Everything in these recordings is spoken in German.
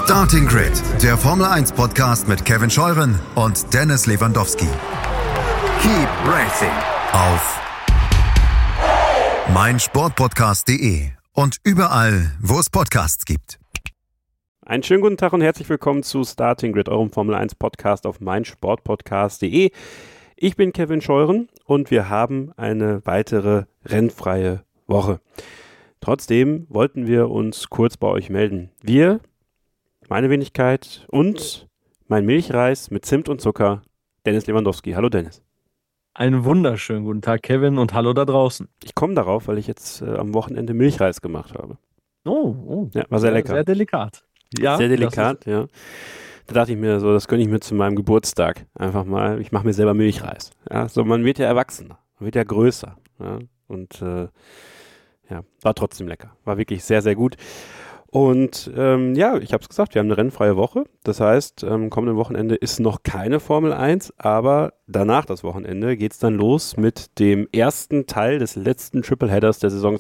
Starting Grid, der Formel 1 Podcast mit Kevin Scheuren und Dennis Lewandowski. Keep racing auf meinsportpodcast.de und überall, wo es Podcasts gibt. Einen schönen guten Tag und herzlich willkommen zu Starting Grid, eurem Formel 1 Podcast auf meinsportpodcast.de. Ich bin Kevin Scheuren und wir haben eine weitere rennfreie Woche. Trotzdem wollten wir uns kurz bei euch melden. Wir, meine Wenigkeit und mein Milchreis mit Zimt und Zucker, Dennis Lewandowski. Hallo Dennis. Einen wunderschönen guten Tag, Kevin, und hallo da draußen. Ich komme darauf, weil ich jetzt am Wochenende Milchreis gemacht habe. Oh. Ja, war sehr lecker. Sehr delikat. Ja, sehr delikat, ja. Da dachte ich mir so, das gönne ich mir zu meinem Geburtstag einfach mal. Ich mache mir selber Milchreis. Ja, so, man wird ja erwachsener, man wird ja größer. Ja, und war trotzdem lecker. War wirklich sehr, sehr gut. Und ich habe es gesagt, wir haben eine rennfreie Woche. Das heißt, kommenden Wochenende ist noch keine Formel 1, aber danach das Wochenende geht es dann los mit dem ersten Teil des letzten Tripleheaders der Saison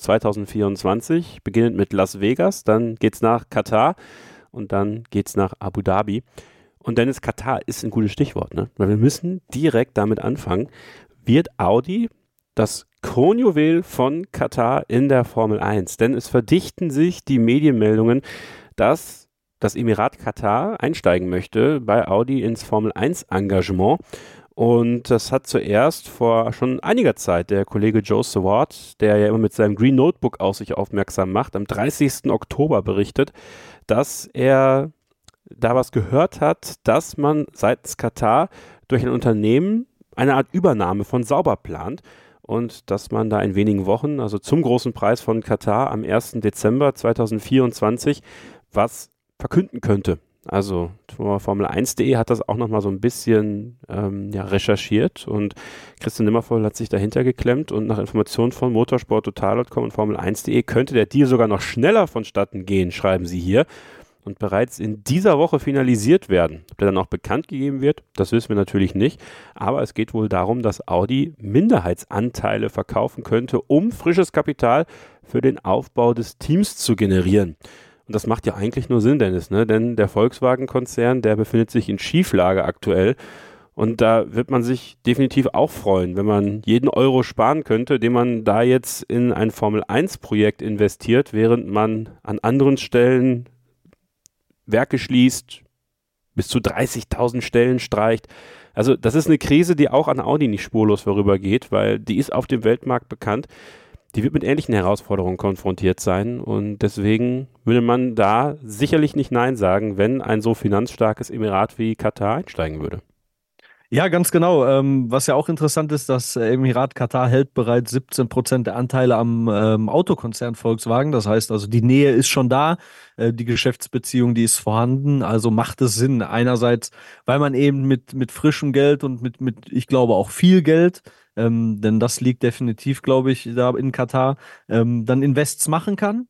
2024. Beginnend mit Las Vegas, dann geht es nach Katar und dann geht es nach Abu Dhabi. Und Dennis, Katar ist ein gutes Stichwort, ne? Weil wir müssen direkt damit anfangen. Wird Audi das Kronjuwel von Katar in der Formel 1? Denn es verdichten sich die Medienmeldungen, dass das Emirat Katar einsteigen möchte bei Audi ins Formel 1 Engagement. Und das hat zuerst vor schon einiger Zeit der Kollege Joe Saward, der ja immer mit seinem Green Notebook auf sich aufmerksam macht, am 30. Oktober berichtet, dass er da was gehört hat, dass man seitens Katar durch ein Unternehmen eine Art Übernahme von Sauber plant und dass man da in wenigen Wochen, also zum großen Preis von Katar am 1. Dezember 2024, was verkünden könnte. Also Formel1.de hat das auch nochmal so ein bisschen recherchiert und Christian Nimmervoll hat sich dahinter geklemmt und nach Informationen von motorsporttotal.com und Formel1.de könnte der Deal sogar noch schneller vonstatten gehen, schreiben sie hier, und bereits in dieser Woche finalisiert werden. Ob der dann auch bekannt gegeben wird, das wissen wir natürlich nicht, aber es geht wohl darum, dass Audi Minderheitsanteile verkaufen könnte, um frisches Kapital für den Aufbau des Teams zu generieren. Und das macht ja eigentlich nur Sinn, Dennis, ne? Denn der Volkswagen-Konzern, der befindet sich in Schieflage aktuell. Und da wird man sich definitiv auch freuen, wenn man jeden Euro sparen könnte, den man da jetzt in ein Formel-1-Projekt investiert, während man an anderen Stellen Werke schließt, bis zu 30.000 Stellen streicht. Also das ist eine Krise, die auch an Audi nicht spurlos vorübergeht, weil die ist auf dem Weltmarkt bekannt. Die wird mit ähnlichen Herausforderungen konfrontiert sein und deswegen würde man da sicherlich nicht Nein sagen, wenn ein so finanzstarkes Emirat wie Katar einsteigen würde. Ja, ganz genau. Was ja auch interessant ist, das Emirat Katar hält bereits 17% der Anteile am Autokonzern Volkswagen. Das heißt also, die Nähe ist schon da, die Geschäftsbeziehung, die ist vorhanden. Also macht es Sinn. Einerseits, weil man eben mit frischem Geld und mit ich glaube auch viel Geld, denn das liegt definitiv, glaube ich, da in Katar, dann Invests machen kann.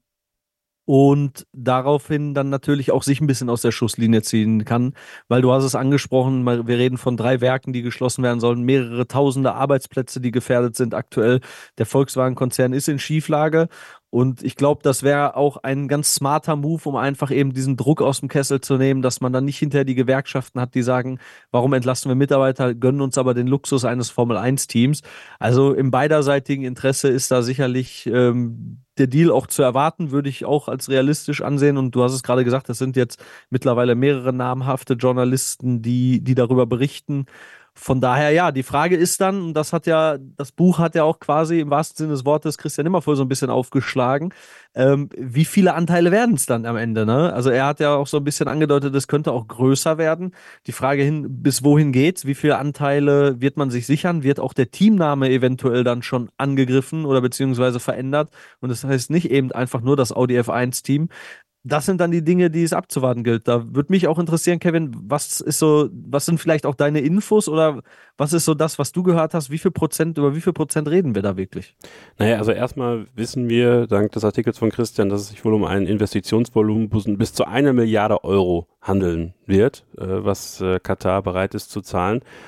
Und daraufhin dann natürlich auch sich ein bisschen aus der Schusslinie ziehen kann, weil du hast es angesprochen, wir reden von 3 Werken, die geschlossen werden sollen, mehrere tausende Arbeitsplätze, die gefährdet sind aktuell. Der Volkswagen-Konzern ist in Schieflage und ich glaube, das wäre auch ein ganz smarter Move, um einfach eben diesen Druck aus dem Kessel zu nehmen, dass man dann nicht hinterher die Gewerkschaften hat, die sagen, warum entlassen wir Mitarbeiter, gönnen uns aber den Luxus eines Formel-1-Teams. Also im beiderseitigen Interesse ist da sicherlich der Deal auch zu erwarten, würde ich auch als realistisch ansehen. Und du hast es gerade gesagt, das sind jetzt mittlerweile mehrere namhafte Journalisten, die darüber berichten. Von daher, ja, die Frage ist dann, und das Buch hat ja auch quasi im wahrsten Sinne des Wortes Christian Nimmervoll so ein bisschen aufgeschlagen, wie viele Anteile werden es dann am Ende, ne? Also er hat ja auch so ein bisschen angedeutet, es könnte auch größer werden. Die Frage bis wohin geht's? Wie viele Anteile wird man sich sichern? Wird auch der Teamname eventuell dann schon angegriffen oder beziehungsweise verändert? Und das heißt nicht eben einfach nur das Audi F1-Team. Das sind dann die Dinge, die es abzuwarten gilt. Da würde mich auch interessieren, Kevin, was sind vielleicht auch deine Infos oder was ist so das, was du gehört hast? Über wie viel Prozent reden wir da wirklich? Naja, also erstmal wissen wir, dank des Artikels von Christian, dass es sich wohl um ein Investitionsvolumen bis zu 1 Milliarde Euro handeln wird, was Katar bereit ist zu zahlen.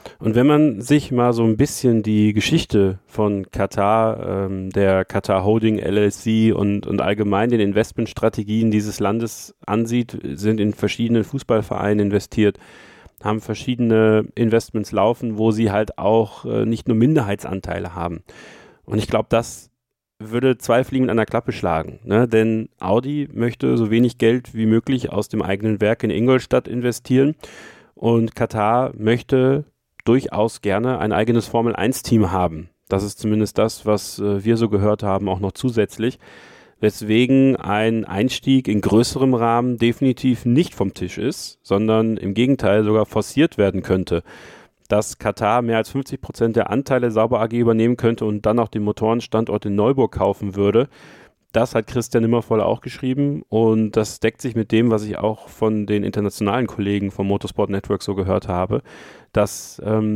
Und wenn man sich mal so ein bisschen die Geschichte von Katar, der Qatar Holding LLC und allgemein den Investmentstrategien dieses Landes ansieht, sind in verschiedene Fußballvereine investiert, haben verschiedene Investments laufen, wo sie halt auch nicht nur Minderheitsanteile haben. Und ich glaube, das würde zwei Fliegen mit einer Klappe schlagen, ne? Denn Audi möchte so wenig Geld wie möglich aus dem eigenen Werk in Ingolstadt investieren und Katar möchte durchaus gerne ein eigenes Formel-1-Team haben. Das ist zumindest das, was wir so gehört haben, auch noch zusätzlich. Weswegen ein Einstieg in größerem Rahmen definitiv nicht vom Tisch ist, sondern im Gegenteil sogar forciert werden könnte. Dass Katar mehr als 50% der Anteile Sauber AG übernehmen könnte und dann auch den Motorenstandort in Neuburg kaufen würde. Das hat Christian Nimmervoll auch geschrieben und das deckt sich mit dem, was ich auch von den internationalen Kollegen vom Motorsport Network so gehört habe, dass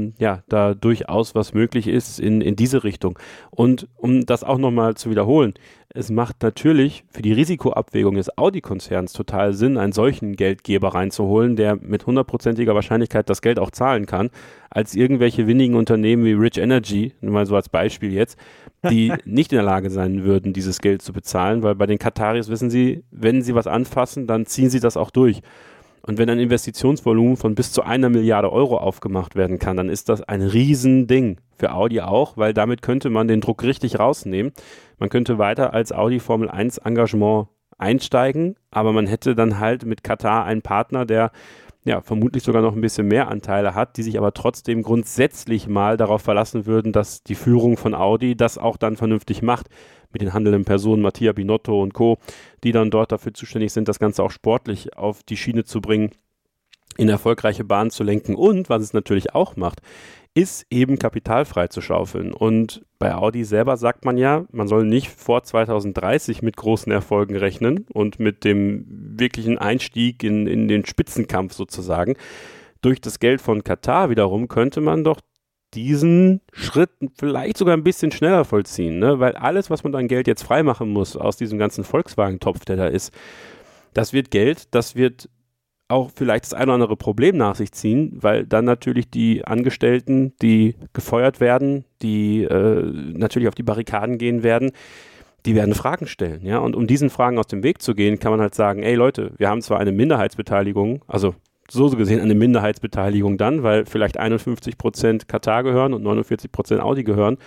da durchaus was möglich ist in diese Richtung. Und um das auch nochmal zu wiederholen, es macht natürlich für die Risikoabwägung des Audi-Konzerns total Sinn, einen solchen Geldgeber reinzuholen, der mit 100%iger Wahrscheinlichkeit das Geld auch zahlen kann, als irgendwelche windigen Unternehmen wie Rich Energy, nur mal so als Beispiel jetzt, die nicht in der Lage sein würden, dieses Geld zu bezahlen, weil bei den Kataris wissen sie, wenn sie was anfassen, dann ziehen sie das auch durch. Und wenn ein Investitionsvolumen von bis zu 1 Milliarde Euro aufgemacht werden kann, dann ist das ein Riesending für Audi auch, weil damit könnte man den Druck richtig rausnehmen. Man könnte weiter als Audi Formel 1 Engagement einsteigen, aber man hätte dann halt mit Katar einen Partner, der vermutlich sogar noch ein bisschen mehr Anteile hat, die sich aber trotzdem grundsätzlich mal darauf verlassen würden, dass die Führung von Audi das auch dann vernünftig macht mit den handelnden Personen, Mattia Binotto und Co., die dann dort dafür zuständig sind, das Ganze auch sportlich auf die Schiene zu bringen, in erfolgreiche Bahnen zu lenken und, was es natürlich auch macht, ist eben Kapital freizuschaufeln. Und bei Audi selber sagt man ja, man soll nicht vor 2030 mit großen Erfolgen rechnen und mit dem wirklichen Einstieg in den Spitzenkampf sozusagen. Durch das Geld von Katar wiederum könnte man doch diesen Schritt vielleicht sogar ein bisschen schneller vollziehen, ne? Weil alles, was man an Geld jetzt freimachen muss aus diesem ganzen Volkswagen-Topf, der da ist, das wird Geld, das wird auch vielleicht das ein oder andere Problem nach sich ziehen, weil dann natürlich die Angestellten, die gefeuert werden, die natürlich auf die Barrikaden gehen werden, die werden Fragen stellen, ja, und um diesen Fragen aus dem Weg zu gehen, kann man halt sagen, ey Leute, wir haben zwar eine Minderheitsbeteiligung, also so gesehen eine Minderheitsbeteiligung dann, weil vielleicht 51% Katar gehören und 49% Audi gehören,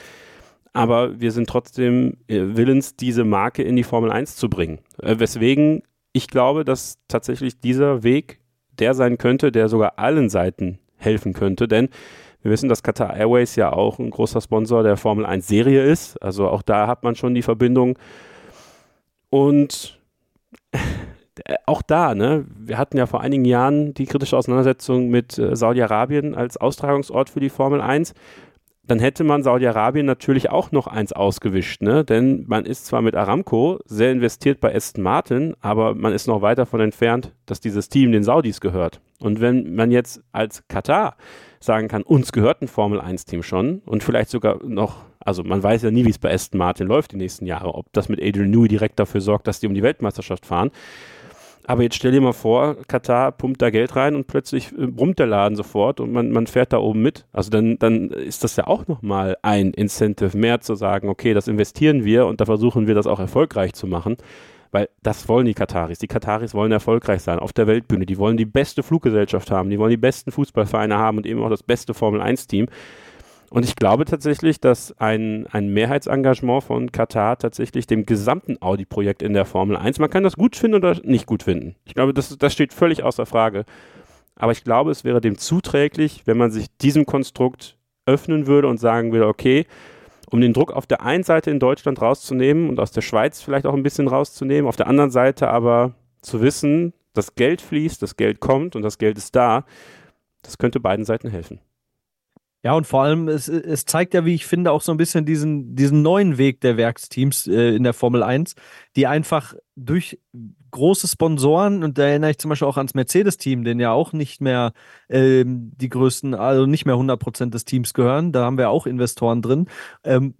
aber wir sind trotzdem willens, diese Marke in die Formel 1 zu bringen, weswegen ich glaube, dass tatsächlich dieser Weg der sein könnte, der sogar allen Seiten helfen könnte, denn wir wissen, dass Qatar Airways ja auch ein großer Sponsor der Formel 1 Serie ist, also auch da hat man schon die Verbindung und auch da, ne, wir hatten ja vor einigen Jahren die kritische Auseinandersetzung mit Saudi-Arabien als Austragungsort für die Formel 1. Dann hätte man Saudi-Arabien natürlich auch noch eins ausgewischt, ne? Denn man ist zwar mit Aramco sehr investiert bei Aston Martin, aber man ist noch weit davon entfernt, dass dieses Team den Saudis gehört. Und wenn man jetzt als Katar sagen kann, uns gehört ein Formel-1-Team schon und vielleicht sogar noch, also man weiß ja nie, wie es bei Aston Martin läuft die nächsten Jahre, ob das mit Adrian Newey direkt dafür sorgt, dass die um die Weltmeisterschaft fahren. Aber jetzt stell dir mal vor, Katar pumpt da Geld rein und plötzlich brummt der Laden sofort und man fährt da oben mit. Also dann ist das ja auch nochmal ein Incentive mehr zu sagen, okay, das investieren wir und da versuchen wir das auch erfolgreich zu machen, weil das wollen die Kataris. Die Kataris wollen erfolgreich sein auf der Weltbühne. Die wollen die beste Fluggesellschaft haben, die wollen die besten Fußballvereine haben und eben auch das beste Formel-1-Team. Und ich glaube tatsächlich, dass ein Mehrheitsengagement von Katar tatsächlich dem gesamten Audi-Projekt in der Formel 1, man kann das gut finden oder nicht gut finden. Ich glaube, das steht völlig außer Frage. Aber ich glaube, es wäre dem zuträglich, wenn man sich diesem Konstrukt öffnen würde und sagen würde, okay, um den Druck auf der einen Seite in Deutschland rauszunehmen und aus der Schweiz vielleicht auch ein bisschen rauszunehmen, auf der anderen Seite aber zu wissen, das Geld fließt, das Geld kommt und das Geld ist da, das könnte beiden Seiten helfen. Ja, und vor allem, es zeigt ja, wie ich finde, auch so ein bisschen diesen neuen Weg der Werksteams in der Formel 1, die einfach durch große Sponsoren, und da erinnere ich zum Beispiel auch ans Mercedes-Team, den ja auch nicht mehr die größten, also nicht mehr 100% des Teams gehören, da haben wir auch Investoren drin,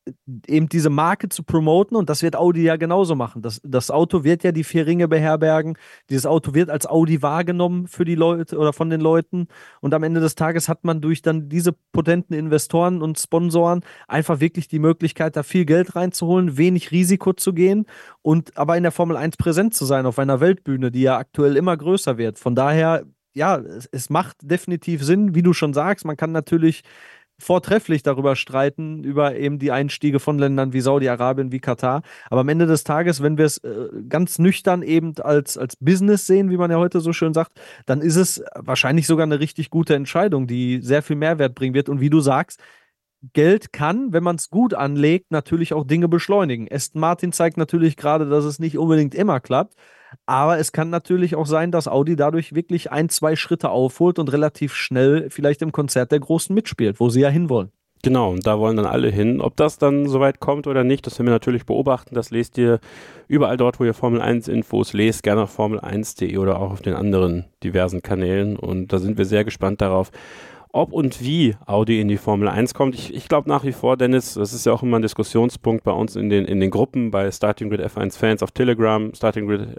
eben diese Marke zu promoten, und das wird Audi ja genauso machen. Das Auto wird ja die 4 Ringe beherbergen. Dieses Auto wird als Audi wahrgenommen für die Leute oder von den Leuten, und am Ende des Tages hat man durch dann diese potenten Investoren und Sponsoren einfach wirklich die Möglichkeit, da viel Geld reinzuholen, wenig Risiko zu gehen und aber in der Formel 1 präsent zu sein auf einer Weltbühne, die ja aktuell immer größer wird. Von daher, ja, es macht definitiv Sinn, wie du schon sagst. Man kann natürlich vortrefflich darüber streiten, über eben die Einstiege von Ländern wie Saudi-Arabien, wie Katar. Aber am Ende des Tages, wenn wir es ganz nüchtern eben als Business sehen, wie man ja heute so schön sagt, dann ist es wahrscheinlich sogar eine richtig gute Entscheidung, die sehr viel Mehrwert bringen wird. Und wie du sagst, Geld kann, wenn man es gut anlegt, natürlich auch Dinge beschleunigen. Aston Martin zeigt natürlich gerade, dass es nicht unbedingt immer klappt. Aber es kann natürlich auch sein, dass Audi dadurch wirklich 1, 2 Schritte aufholt und relativ schnell vielleicht im Konzert der Großen mitspielt, wo sie ja hinwollen. Genau, und da wollen dann alle hin. Ob das dann soweit kommt oder nicht, das werden wir natürlich beobachten. Das lest ihr überall dort, wo ihr Formel 1 Infos lest, gerne auf formel1.de oder auch auf den anderen diversen Kanälen. Und da sind wir sehr gespannt darauf, ob und wie Audi in die Formel 1 kommt. Ich glaube nach wie vor, Dennis, das ist ja auch immer ein Diskussionspunkt bei uns in den Gruppen, bei Starting Grid F1 Fans auf Telegram, Starting Grid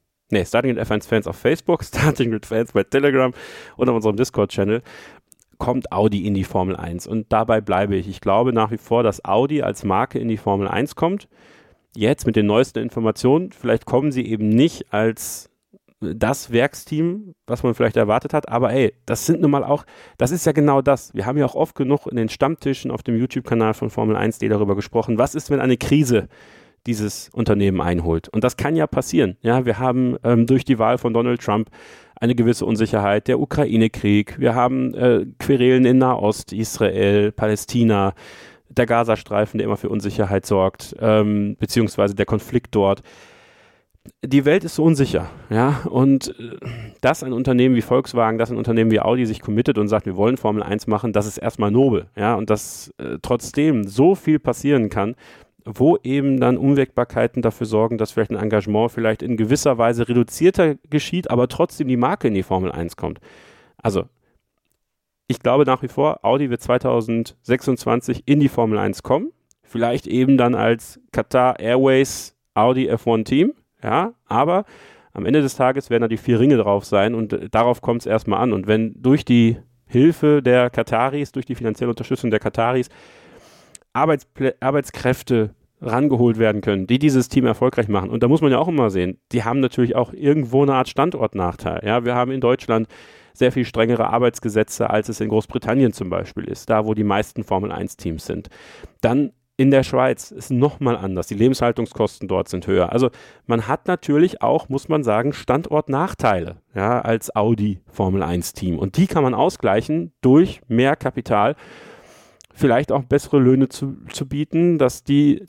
F1 Fans auf Facebook, Starting Grid Fans bei Telegram und auf unserem Discord-Channel, kommt Audi in die Formel 1. Und dabei bleibe ich. Ich glaube nach wie vor, dass Audi als Marke in die Formel 1 kommt. Jetzt mit den neuesten Informationen, vielleicht kommen sie eben nicht als das Werksteam, was man vielleicht erwartet hat, aber ey, das ist ja genau das. Wir haben ja auch oft genug in den Stammtischen auf dem YouTube-Kanal von Formel 1.de darüber gesprochen, was ist, wenn eine Krise dieses Unternehmen einholt? Und das kann ja passieren. Ja, wir haben durch die Wahl von Donald Trump eine gewisse Unsicherheit, der Ukraine-Krieg, wir haben Querelen in Nahost, Israel, Palästina, der Gazastreifen, der immer für Unsicherheit sorgt, beziehungsweise der Konflikt dort. Die Welt ist so unsicher, ja, und dass ein Unternehmen wie Volkswagen, dass ein Unternehmen wie Audi sich committet und sagt, wir wollen Formel 1 machen, das ist erstmal nobel, ja, und dass trotzdem so viel passieren kann, wo eben dann Unwägbarkeiten dafür sorgen, dass vielleicht ein Engagement vielleicht in gewisser Weise reduzierter geschieht, aber trotzdem die Marke in die Formel 1 kommt. Also, ich glaube nach wie vor, Audi wird 2026 in die Formel 1 kommen, vielleicht eben dann als Qatar Airways Audi F1 Team, ja, aber am Ende des Tages werden da die 4 Ringe drauf sein und darauf kommt es erstmal an. Und wenn durch die Hilfe der Kataris, durch die finanzielle Unterstützung der Kataris Arbeitskräfte rangeholt werden können, die dieses Team erfolgreich machen. Und da muss man ja auch immer sehen, die haben natürlich auch irgendwo eine Art Standortnachteil. Ja, wir haben in Deutschland sehr viel strengere Arbeitsgesetze, als es in Großbritannien zum Beispiel ist, da wo die meisten Formel-1-Teams sind. Dann in der Schweiz ist nochmal anders. Die Lebenshaltungskosten dort sind höher. Also man hat natürlich auch, muss man sagen, Standortnachteile, ja, als Audi Formel 1 Team. Und die kann man ausgleichen durch mehr Kapital, vielleicht auch bessere Löhne zu bieten, dass die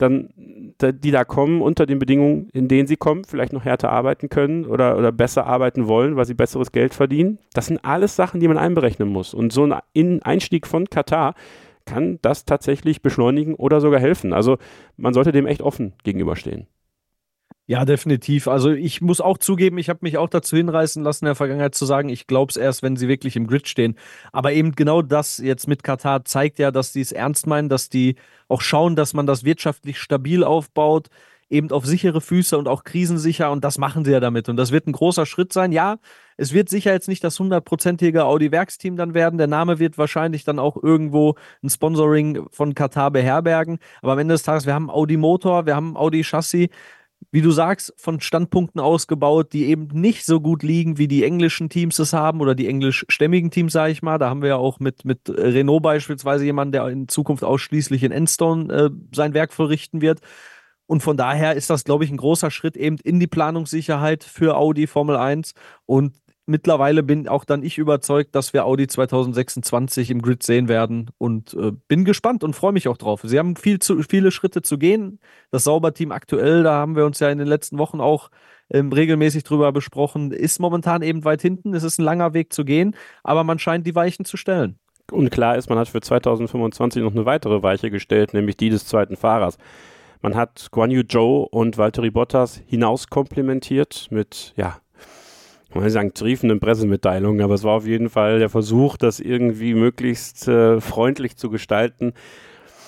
da kommen unter den Bedingungen, in denen sie kommen, vielleicht noch härter arbeiten können oder besser arbeiten wollen, weil sie besseres Geld verdienen. Das sind alles Sachen, die man einberechnen muss. Und so ein Einstieg von Katar kann das tatsächlich beschleunigen oder sogar helfen. Also man sollte dem echt offen gegenüberstehen. Ja, definitiv. Also ich muss auch zugeben, ich habe mich auch dazu hinreißen lassen, in der Vergangenheit zu sagen, ich glaube es erst, wenn sie wirklich im Grid stehen. Aber eben genau das jetzt mit Katar zeigt ja, dass die es ernst meinen, dass die auch schauen, dass man das wirtschaftlich stabil aufbaut, eben auf sichere Füße und auch krisensicher, und das machen sie ja damit. Und das wird ein großer Schritt sein. Ja, es wird sicher jetzt nicht das 100%ige Audi-Werksteam dann werden. Der Name wird wahrscheinlich dann auch irgendwo ein Sponsoring von Katar beherbergen. Aber am Ende des Tages, wir haben Audi-Motor, wir haben Audi-Chassis, wie du sagst, von Standpunkten ausgebaut, die eben nicht so gut liegen, wie die englischen Teams es haben oder die englischstämmigen Teams, sage ich mal. Da haben wir ja auch mit Renault beispielsweise jemanden, der in Zukunft ausschließlich in Enstone sein Werk vollrichten wird. Und von daher ist das, glaube ich, ein großer Schritt eben in die Planungssicherheit für Audi Formel 1. Und mittlerweile bin auch dann ich überzeugt, dass wir Audi 2026 im Grid sehen werden, und bin gespannt und freue mich auch drauf. Sie haben viele Schritte zu gehen. Das Sauberteam aktuell, da haben wir uns ja in den letzten Wochen auch regelmäßig drüber besprochen, ist momentan eben weit hinten. Es ist ein langer Weg zu gehen, aber man scheint die Weichen zu stellen. Und klar ist, man hat für 2025 noch eine weitere Weiche gestellt, nämlich die des zweiten Fahrers. Man hat Guan Yu Zhou und Valtteri Bottas hinauskomplimentiert mit, ja, man kann sagen, triefenden Pressemitteilungen, aber es war auf jeden Fall der Versuch, das irgendwie möglichst freundlich zu gestalten.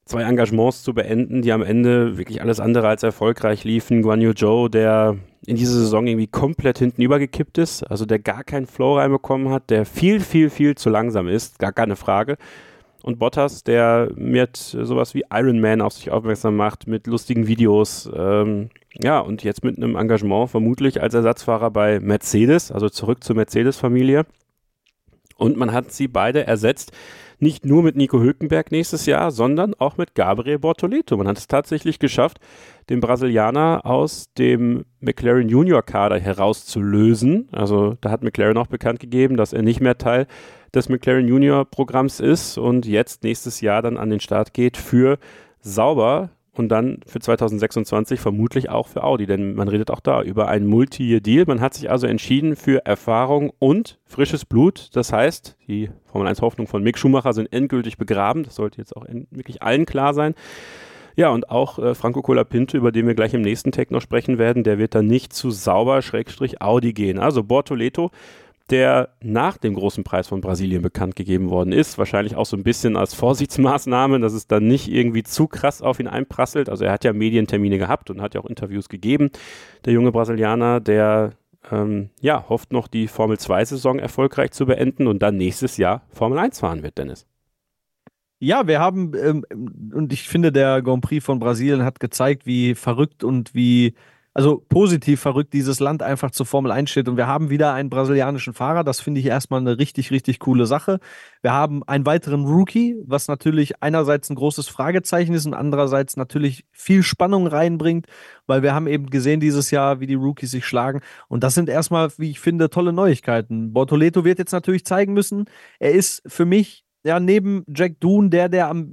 2 Engagements zu beenden, die am Ende wirklich alles andere als erfolgreich liefen. Guan Yu Zhou, der in dieser Saison irgendwie komplett hinten übergekippt ist, also der gar keinen Flow reinbekommen hat, der viel, viel, viel zu langsam ist, gar keine Frage. Und Bottas, der mit sowas wie Iron Man auf sich aufmerksam macht, mit lustigen Videos, und jetzt mit einem Engagement vermutlich als Ersatzfahrer bei Mercedes, also zurück zur Mercedes-Familie. Und man hat sie beide ersetzt, nicht nur mit Nico Hülkenberg nächstes Jahr, sondern auch mit Gabriel Bortoleto. Man hat es tatsächlich geschafft, den Brasilianer aus dem McLaren Junior-Kader herauszulösen. Also da hat McLaren auch bekannt gegeben, dass er nicht mehr Teil des McLaren Junior-Programms ist und jetzt nächstes Jahr dann an den Start geht für Sauber und dann für 2026 vermutlich auch für Audi, denn man redet auch da über einen Multi-Year-Deal. Man hat sich also entschieden für Erfahrung und frisches Blut. Das heißt, die Formel-1-Hoffnung von Mick Schumacher sind endgültig begraben. Das sollte jetzt auch wirklich allen klar sein. Ja, und auch Franco Colapinto, über den wir gleich im nächsten Tag noch sprechen werden, der wird dann nicht zu Sauber-Audi gehen. Also Bortoleto, der nach dem großen Preis von Brasilien bekannt gegeben worden ist, wahrscheinlich auch so ein bisschen als Vorsichtsmaßnahme, dass es dann nicht irgendwie zu krass auf ihn einprasselt. Also er hat ja Medientermine gehabt und hat ja auch Interviews gegeben. Der junge Brasilianer, der hofft noch die Formel-2-Saison erfolgreich zu beenden und dann nächstes Jahr Formel 1 fahren wird, Dennis. Ja, wir haben, und ich finde, der Grand Prix von Brasilien hat gezeigt, wie verrückt und also positiv verrückt dieses Land einfach zur Formel 1 steht. Und wir haben wieder einen brasilianischen Fahrer. Das finde ich erstmal eine richtig, richtig coole Sache. Wir haben einen weiteren Rookie, was natürlich einerseits ein großes Fragezeichen ist und andererseits natürlich viel Spannung reinbringt, weil wir haben eben gesehen dieses Jahr, wie die Rookies sich schlagen. Und das sind erstmal, wie ich finde, tolle Neuigkeiten. Bortoleto wird jetzt natürlich zeigen müssen. Er ist für mich ja neben Jack Doohan der am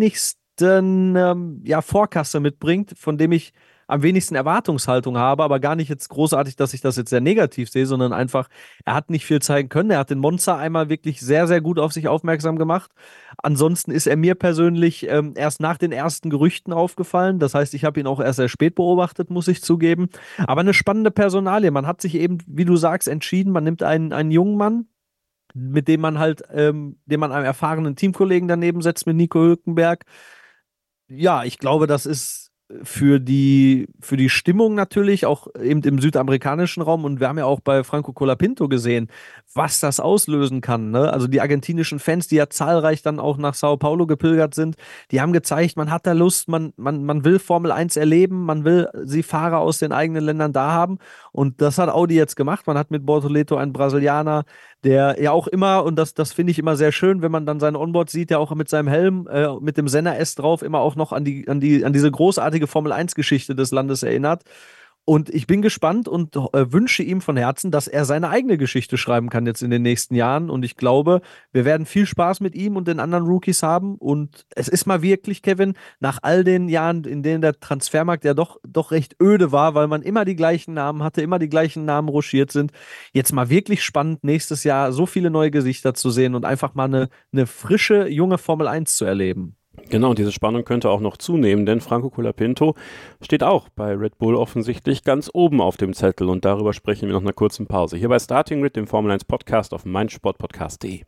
wenigsten Vorkasse mitbringt, von dem ich am wenigsten Erwartungshaltung habe, aber gar nicht jetzt großartig, dass ich das jetzt sehr negativ sehe, sondern einfach, er hat nicht viel zeigen können. Er hat den Monza einmal wirklich sehr, sehr gut auf sich aufmerksam gemacht. Ansonsten ist er mir persönlich erst nach den ersten Gerüchten aufgefallen. Das heißt, ich habe ihn auch erst sehr spät beobachtet, muss ich zugeben. Aber eine spannende Personalie. Man hat sich eben, wie du sagst, entschieden, man nimmt einen jungen Mann, mit dem man halt, den man einem erfahrenen Teamkollegen daneben setzt, mit Nico Hülkenberg. Ja, ich glaube, das ist für die Stimmung natürlich, auch eben im südamerikanischen Raum. Und wir haben ja auch bei Franco Colapinto gesehen, was das auslösen kann. Ne? Also die argentinischen Fans, die ja zahlreich dann auch nach Sao Paulo gepilgert sind, die haben gezeigt, man hat da Lust, man will Formel 1 erleben, man will die Fahrer aus den eigenen Ländern da haben. Und das hat Audi jetzt gemacht. Man hat mit Bortoleto einen Brasilianer, der ja auch immer, und das finde ich immer sehr schön, wenn man dann seine Onboard sieht, der auch mit seinem Helm, mit dem Senna S drauf, immer auch noch an diese großartige Formel-1-Geschichte des Landes erinnert. Und ich bin gespannt und wünsche ihm von Herzen, dass er seine eigene Geschichte schreiben kann jetzt in den nächsten Jahren. Und ich glaube, wir werden viel Spaß mit ihm und den anderen Rookies haben. Und es ist mal wirklich, Kevin, nach all den Jahren, in denen der Transfermarkt ja doch recht öde war, weil man immer die gleichen Namen hatte, immer die gleichen Namen ruschiert sind, jetzt mal wirklich spannend, nächstes Jahr so viele neue Gesichter zu sehen und einfach mal eine frische, junge Formel 1 zu erleben. Genau, und diese Spannung könnte auch noch zunehmen, denn Franco Colapinto steht auch bei Red Bull offensichtlich ganz oben auf dem Zettel und darüber sprechen wir nach einer kurzen Pause. Hier bei Starting Grid, dem Formel 1 Podcast auf meinsportpodcast.de.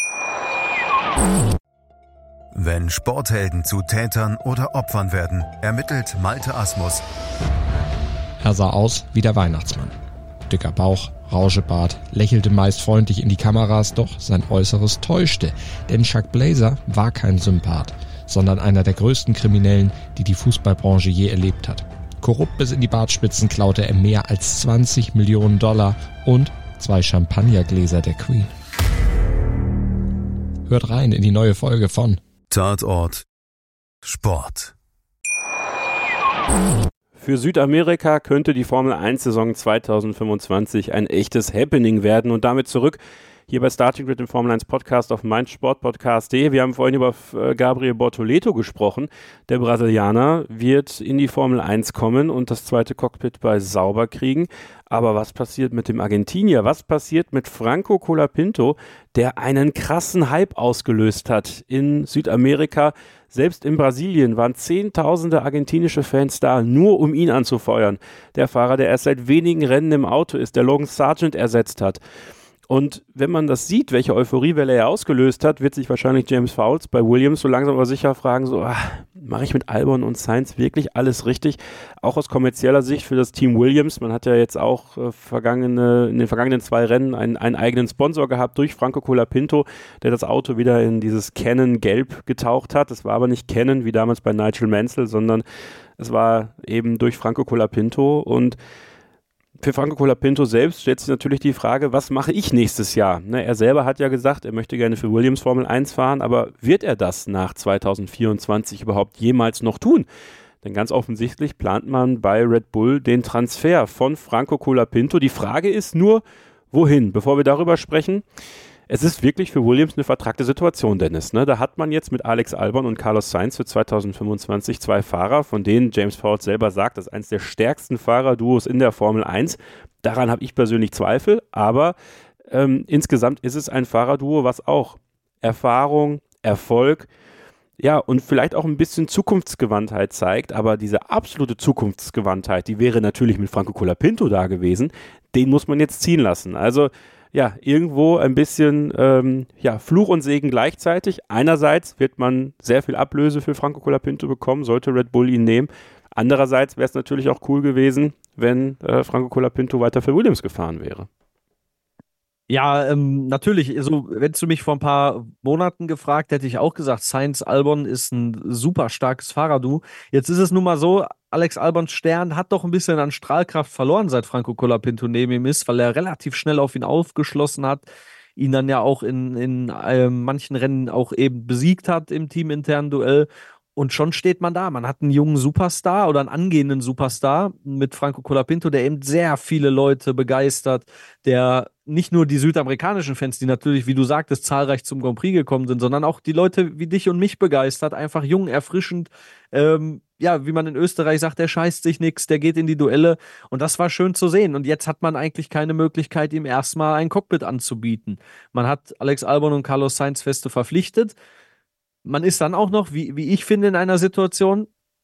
Wenn Sporthelden zu Tätern oder Opfern werden, ermittelt Malte Asmus. Er sah aus wie der Weihnachtsmann. Dicker Bauch, Rauschebart, lächelte meist freundlich in die Kameras, doch sein Äußeres täuschte, denn Chuck Blazer war kein Sympath, sondern einer der größten Kriminellen, die die Fußballbranche je erlebt hat. Korrupt bis in die Bartspitzen klaute er mehr als $20 Millionen und 2 Champagnergläser der Queen. Hört rein in die neue Folge von Tatort Sport. Für Südamerika könnte die Formel 1-Saison 2025 ein echtes Happening werden und damit zurück hier bei Starting Grid im Formel 1 Podcast auf meinsportpodcast.de. Wir haben vorhin über Gabriel Bortoleto gesprochen. Der Brasilianer wird in die Formel 1 kommen und das zweite Cockpit bei Sauber kriegen. Aber was passiert mit dem Argentinier? Was passiert mit Franco Colapinto, der einen krassen Hype ausgelöst hat in Südamerika? Selbst in Brasilien waren Zehntausende argentinische Fans da, nur um ihn anzufeuern. Der Fahrer, der erst seit wenigen Rennen im Auto ist, der Logan Sargent ersetzt hat. Und wenn man das sieht, welche Euphoriewelle er ausgelöst hat, wird sich wahrscheinlich James Fowles bei Williams so langsam aber sicher fragen, so, mache ich mit Albon und Sainz wirklich alles richtig? Auch aus kommerzieller Sicht für das Team Williams. Man hat ja jetzt auch in den vergangenen 2 Rennen einen eigenen Sponsor gehabt durch Franco Colapinto, der das Auto wieder in dieses Canon-Gelb getaucht hat. Das war aber nicht Canon wie damals bei Nigel Mansell, sondern es war eben durch Franco Colapinto. Und für Franco Colapinto selbst stellt sich natürlich die Frage, was mache ich nächstes Jahr? Ne, er selber hat ja gesagt, er möchte gerne für Williams Formel 1 fahren, aber wird er das nach 2024 überhaupt jemals noch tun? Denn ganz offensichtlich plant man bei Red Bull den Transfer von Franco Colapinto. Die Frage ist nur, wohin? Bevor wir darüber sprechen, es ist wirklich für Williams eine vertrackte Situation, Dennis. Ne? Da hat man jetzt mit Alex Albon und Carlos Sainz für 2025 2 Fahrer, von denen James Fowles selber sagt, das ist eines der stärksten Fahrerduos in der Formel 1. Daran habe ich persönlich Zweifel, aber insgesamt ist es ein Fahrerduo, was auch Erfahrung, Erfolg, ja, und vielleicht auch ein bisschen Zukunftsgewandtheit zeigt, aber diese absolute Zukunftsgewandtheit, die wäre natürlich mit Franco Colapinto da gewesen, den muss man jetzt ziehen lassen. Also ja, irgendwo ein bisschen Fluch und Segen gleichzeitig. Einerseits wird man sehr viel Ablöse für Franco Colapinto bekommen, sollte Red Bull ihn nehmen. Andererseits wäre es natürlich auch cool gewesen, wenn Franco Colapinto weiter für Williams gefahren wäre. Ja, natürlich. Also, hättest du mich vor ein paar Monaten gefragt, hätte ich auch gesagt, Sainz Albon ist ein super starkes Fahrerduo. Jetzt ist es nun mal so, Alex Albons Stern hat doch ein bisschen an Strahlkraft verloren, seit Franco Colapinto neben ihm ist, weil er relativ schnell auf ihn aufgeschlossen hat, ihn dann ja auch in manchen Rennen auch eben besiegt hat im teaminternen Duell. Und schon steht man da. Man hat einen jungen Superstar oder einen angehenden Superstar mit Franco Colapinto, der eben sehr viele Leute begeistert, der nicht nur die südamerikanischen Fans, die natürlich, wie du sagtest, zahlreich zum Grand Prix gekommen sind, sondern auch die Leute wie dich und mich begeistert. Einfach jung, erfrischend. Wie man in Österreich sagt, der scheißt sich nichts, der geht in die Duelle. Und das war schön zu sehen. Und jetzt hat man eigentlich keine Möglichkeit, ihm erstmal ein Cockpit anzubieten. Man hat Alex Albon und Carlos Sainz feste verpflichtet. Man ist dann auch noch, wie ich finde, in einer Situation,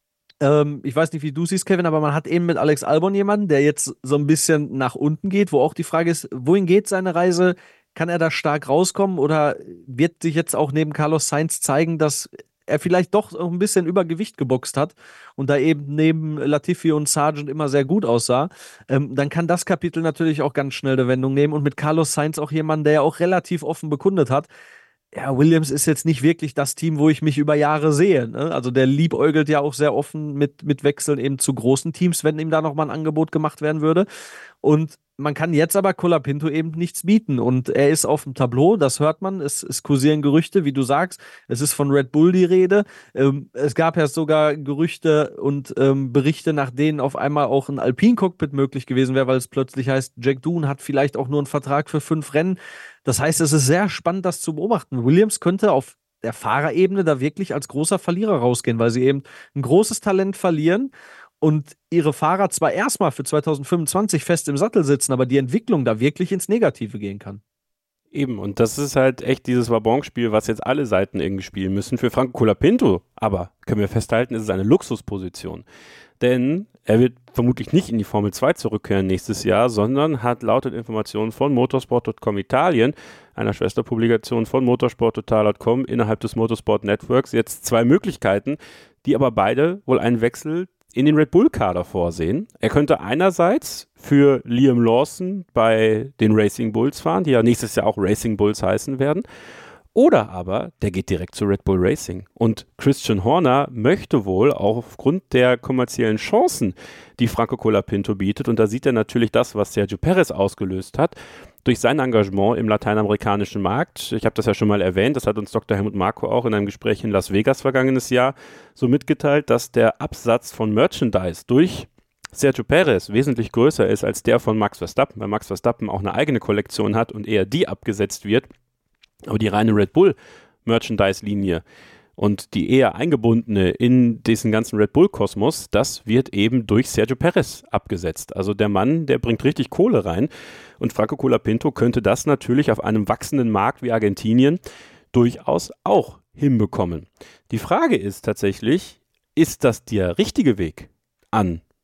ich weiß nicht, wie du siehst, Kevin, aber man hat eben mit Alex Albon jemanden, der jetzt so ein bisschen nach unten geht, wo auch die Frage ist, wohin geht seine Reise? Kann er da stark rauskommen oder wird sich jetzt auch neben Carlos Sainz zeigen, dass er vielleicht doch auch ein bisschen Übergewicht geboxt hat und da eben neben Latifi und Sargent immer sehr gut aussah, dann kann das Kapitel natürlich auch ganz schnell eine Wendung nehmen und mit Carlos Sainz auch jemanden, der ja auch relativ offen bekundet hat, ja, Williams ist jetzt nicht wirklich das Team, wo ich mich über Jahre sehe. Ne? Also der liebäugelt ja auch sehr offen mit Wechseln eben zu großen Teams, wenn ihm da nochmal ein Angebot gemacht werden würde. Und man kann jetzt aber Colapinto eben nichts bieten. Und er ist auf dem Tableau, das hört man. Es kursieren Gerüchte, wie du sagst. Es ist von Red Bull die Rede. Es gab ja sogar Gerüchte und Berichte, nach denen auf einmal auch ein Alpine-Cockpit möglich gewesen wäre, weil es plötzlich heißt, Jack Doohan hat vielleicht auch nur einen Vertrag für 5 Rennen. Das heißt, es ist sehr spannend, das zu beobachten. Williams könnte auf der Fahrerebene da wirklich als großer Verlierer rausgehen, weil sie eben ein großes Talent verlieren und ihre Fahrer zwar erstmal für 2025 fest im Sattel sitzen, aber die Entwicklung da wirklich ins Negative gehen kann. Eben, und das ist halt echt dieses Wabonspiel, was jetzt alle Seiten irgendwie spielen müssen. Für Franco Colapinto, aber können wir festhalten, ist es eine Luxusposition. Denn er wird vermutlich nicht in die Formel 2 zurückkehren nächstes Jahr, sondern hat laut den Informationen von Motorsport.com Italien, einer Schwesterpublikation von motorsporttotal.com innerhalb des Motorsport Networks, jetzt 2 Möglichkeiten, die aber beide wohl einen Wechsel in den Red Bull-Kader vorsehen. Er könnte einerseits für Liam Lawson bei den Racing Bulls fahren, die ja nächstes Jahr auch Racing Bulls heißen werden. Oder aber, der geht direkt zu Red Bull Racing. Und Christian Horner möchte wohl auch aufgrund der kommerziellen Chancen, die Franco Colapinto bietet, und da sieht er natürlich das, was Sergio Perez ausgelöst hat, durch sein Engagement im lateinamerikanischen Markt. Ich habe das ja schon mal erwähnt, das hat uns Dr. Helmut Marko auch in einem Gespräch in Las Vegas vergangenes Jahr so mitgeteilt, dass der Absatz von Merchandise durch Sergio Perez wesentlich größer ist als der von Max Verstappen, weil Max Verstappen auch eine eigene Kollektion hat und eher die abgesetzt wird. Aber die reine Red Bull Merchandise-Linie und die eher eingebundene in diesen ganzen Red Bull-Kosmos, das wird eben durch Sergio Perez abgesetzt. Also der Mann, der bringt richtig Kohle rein und Franco Colapinto könnte das natürlich auf einem wachsenden Markt wie Argentinien durchaus auch hinbekommen. Die Frage ist tatsächlich, ist das der richtige Weg an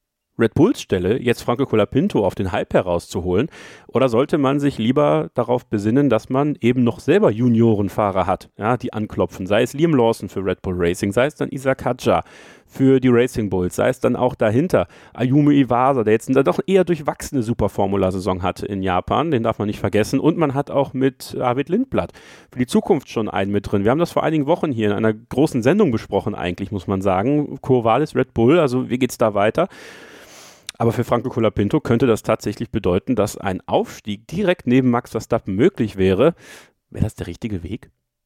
Red Bulls Stelle jetzt Franco Colapinto auf den Hype herauszuholen? Oder sollte man sich lieber darauf besinnen, dass man eben noch selber Juniorenfahrer hat, ja, die anklopfen? Sei es Liam Lawson für Red Bull Racing, sei es dann Isaac Hadjar für die Racing Bulls, sei es dann auch dahinter Ayumu Iwasa, der jetzt eine doch eher durchwachsene Superformula-Saison hatte in Japan, den darf man nicht vergessen. Und man hat auch mit Arvid Lindblad für die Zukunft schon einen mit drin. Wir haben das vor einigen Wochen hier in einer großen Sendung besprochen eigentlich, muss man sagen. Corvallis, Red Bull, also wie geht's da weiter? Aber für Franco Colapinto könnte das tatsächlich bedeuten, dass ein Aufstieg direkt neben Max Verstappen möglich wäre. Wäre das der richtige Weg?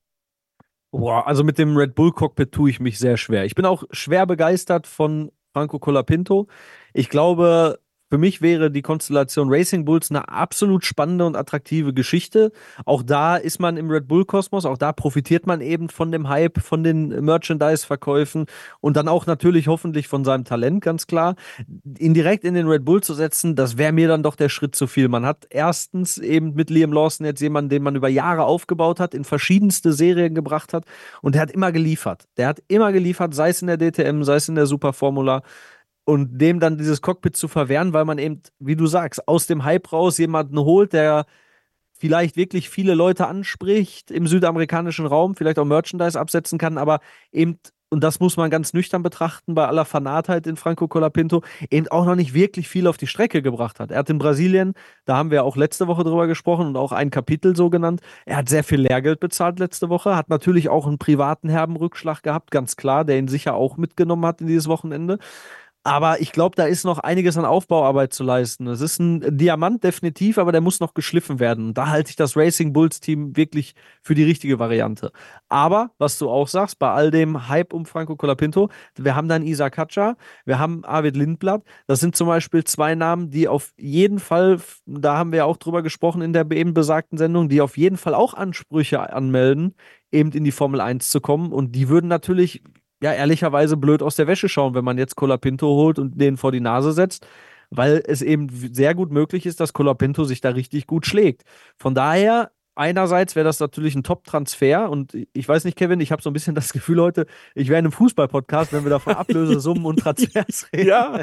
Boah, also mit dem Red Bull Cockpit tue ich mich sehr schwer. Ich bin auch schwer begeistert von Franco Colapinto. Ich glaube, für mich wäre die Konstellation Racing Bulls eine absolut spannende und attraktive Geschichte. Auch da ist man im Red Bull-Kosmos, auch da profitiert man eben von dem Hype, von den Merchandise-Verkäufen und dann auch natürlich hoffentlich von seinem Talent, ganz klar. Ihn direkt in den Red Bull zu setzen, das wäre mir dann doch der Schritt zu viel. Man hat erstens eben mit Liam Lawson jetzt jemanden, den man über Jahre aufgebaut hat, in verschiedenste Serien gebracht hat und der hat immer geliefert. Sei es in der DTM, sei es in der Superformula. Und dem dann dieses Cockpit zu verwehren, weil man eben, wie du sagst, aus dem Hype raus jemanden holt, der vielleicht wirklich viele Leute anspricht im südamerikanischen Raum, vielleicht auch Merchandise absetzen kann, aber eben, und das muss man ganz nüchtern betrachten, bei aller Fanatheit in Franco Colapinto, eben auch noch nicht wirklich viel auf die Strecke gebracht hat. Er hat in Brasilien, da haben wir auch letzte Woche drüber gesprochen und auch ein Kapitel so genannt, er hat sehr viel Lehrgeld bezahlt letzte Woche, hat natürlich auch einen privaten herben Rückschlag gehabt, ganz klar, der ihn sicher auch mitgenommen hat in dieses Wochenende. Aber ich glaube, da ist noch einiges an Aufbauarbeit zu leisten. Es ist ein Diamant definitiv, aber der muss noch geschliffen werden. Und da halte ich das Racing Bulls Team wirklich für die richtige Variante. Aber, was du auch sagst, bei all dem Hype um Franco Colapinto, wir haben dann Isaac Hadjar, wir haben Arvid Lindblad. Das sind zum Beispiel zwei Namen, die auf jeden Fall, da haben wir auch drüber gesprochen in der eben besagten Sendung, die auf jeden Fall auch Ansprüche anmelden, eben in die Formel 1 zu kommen. Und die würden natürlich ja ehrlicherweise blöd aus der Wäsche schauen, wenn man jetzt Colapinto holt und den vor die Nase setzt, weil es eben sehr gut möglich ist, dass Colapinto sich da richtig gut schlägt. Von daher, einerseits wäre das natürlich ein Top-Transfer und ich weiß nicht, Kevin, ich habe so ein bisschen das Gefühl heute, ich wäre in einem Fußball-Podcast, wenn wir da von Ablösesummen und Transfers reden. Ja.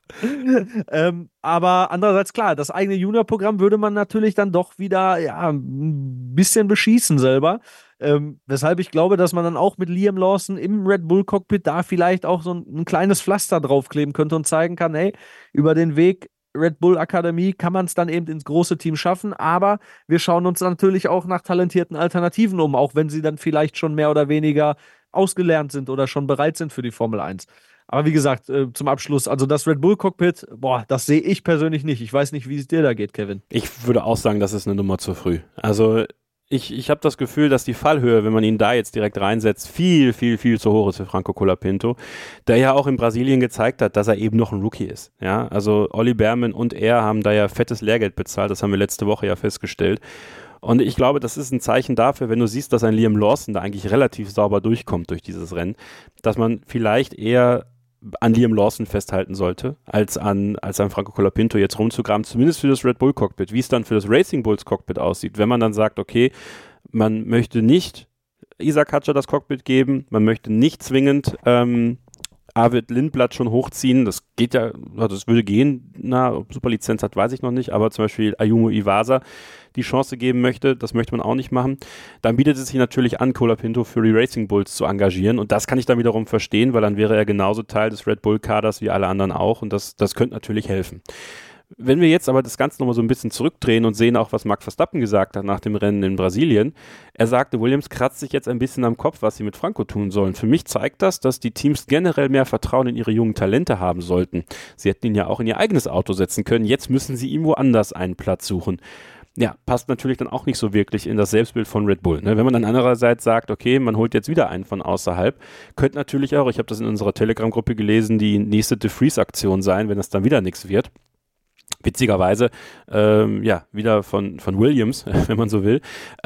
Aber andererseits, klar, das eigene Junior-Programm würde man natürlich dann doch wieder ein bisschen beschießen selber. Weshalb ich glaube, dass man dann auch mit Liam Lawson im Red Bull Cockpit da vielleicht auch so ein kleines Pflaster draufkleben könnte und zeigen kann, hey, über den Weg Red Bull Akademie kann man es dann eben ins große Team schaffen, aber wir schauen uns natürlich auch nach talentierten Alternativen um, auch wenn sie dann vielleicht schon mehr oder weniger ausgelernt sind oder schon bereit sind für die Formel 1. Aber wie gesagt, zum Abschluss, also das Red Bull Cockpit, das sehe ich persönlich nicht. Ich weiß nicht, wie es dir da geht, Kevin. Ich würde auch sagen, das ist eine Nummer zu früh. Also ich habe das Gefühl, dass die Fallhöhe, wenn man ihn da jetzt direkt reinsetzt, viel, viel, viel zu hoch ist für Franco Colapinto, der ja auch in Brasilien gezeigt hat, dass er eben noch ein Rookie ist. Ja, also Olli Behrman und er haben da ja fettes Lehrgeld bezahlt, das haben wir letzte Woche ja festgestellt. Und ich glaube, das ist ein Zeichen dafür, wenn du siehst, dass ein Liam Lawson da eigentlich relativ sauber durchkommt durch dieses Rennen, dass man vielleicht eher an Liam Lawson festhalten sollte, als an Franco Colapinto jetzt rumzugraben, zumindest für das Red Bull Cockpit. Wie es dann für das Racing Bulls Cockpit aussieht, wenn man dann sagt, okay, man möchte nicht Isaac Hadjar das Cockpit geben, man möchte nicht zwingend Arvid Lindblad schon hochziehen, das geht ja, das würde gehen, ob Superlizenz hat, weiß ich noch nicht, aber zum Beispiel Ayumu Iwasa die Chance geben möchte, das möchte man auch nicht machen, dann bietet es sich natürlich an, Colapinto für die Racing Bulls zu engagieren und das kann ich dann wiederum verstehen, weil dann wäre er genauso Teil des Red Bull Kaders wie alle anderen auch und das könnte natürlich helfen. Wenn wir jetzt aber das Ganze nochmal so ein bisschen zurückdrehen und sehen auch, was Max Verstappen gesagt hat nach dem Rennen in Brasilien, er sagte, Williams kratzt sich jetzt ein bisschen am Kopf, was sie mit Franco tun sollen. Für mich zeigt das, dass die Teams generell mehr Vertrauen in ihre jungen Talente haben sollten. Sie hätten ihn ja auch in ihr eigenes Auto setzen können, jetzt müssen sie ihm woanders einen Platz suchen. Ja, passt natürlich dann auch nicht so wirklich in das Selbstbild von Red Bull. Ne? Wenn man dann andererseits sagt, okay, man holt jetzt wieder einen von außerhalb, könnte natürlich auch, ich habe das in unserer Telegram-Gruppe gelesen, die nächste DeFries-Aktion sein, wenn das dann wieder nichts wird. Witzigerweise, wieder von Williams, wenn man so will,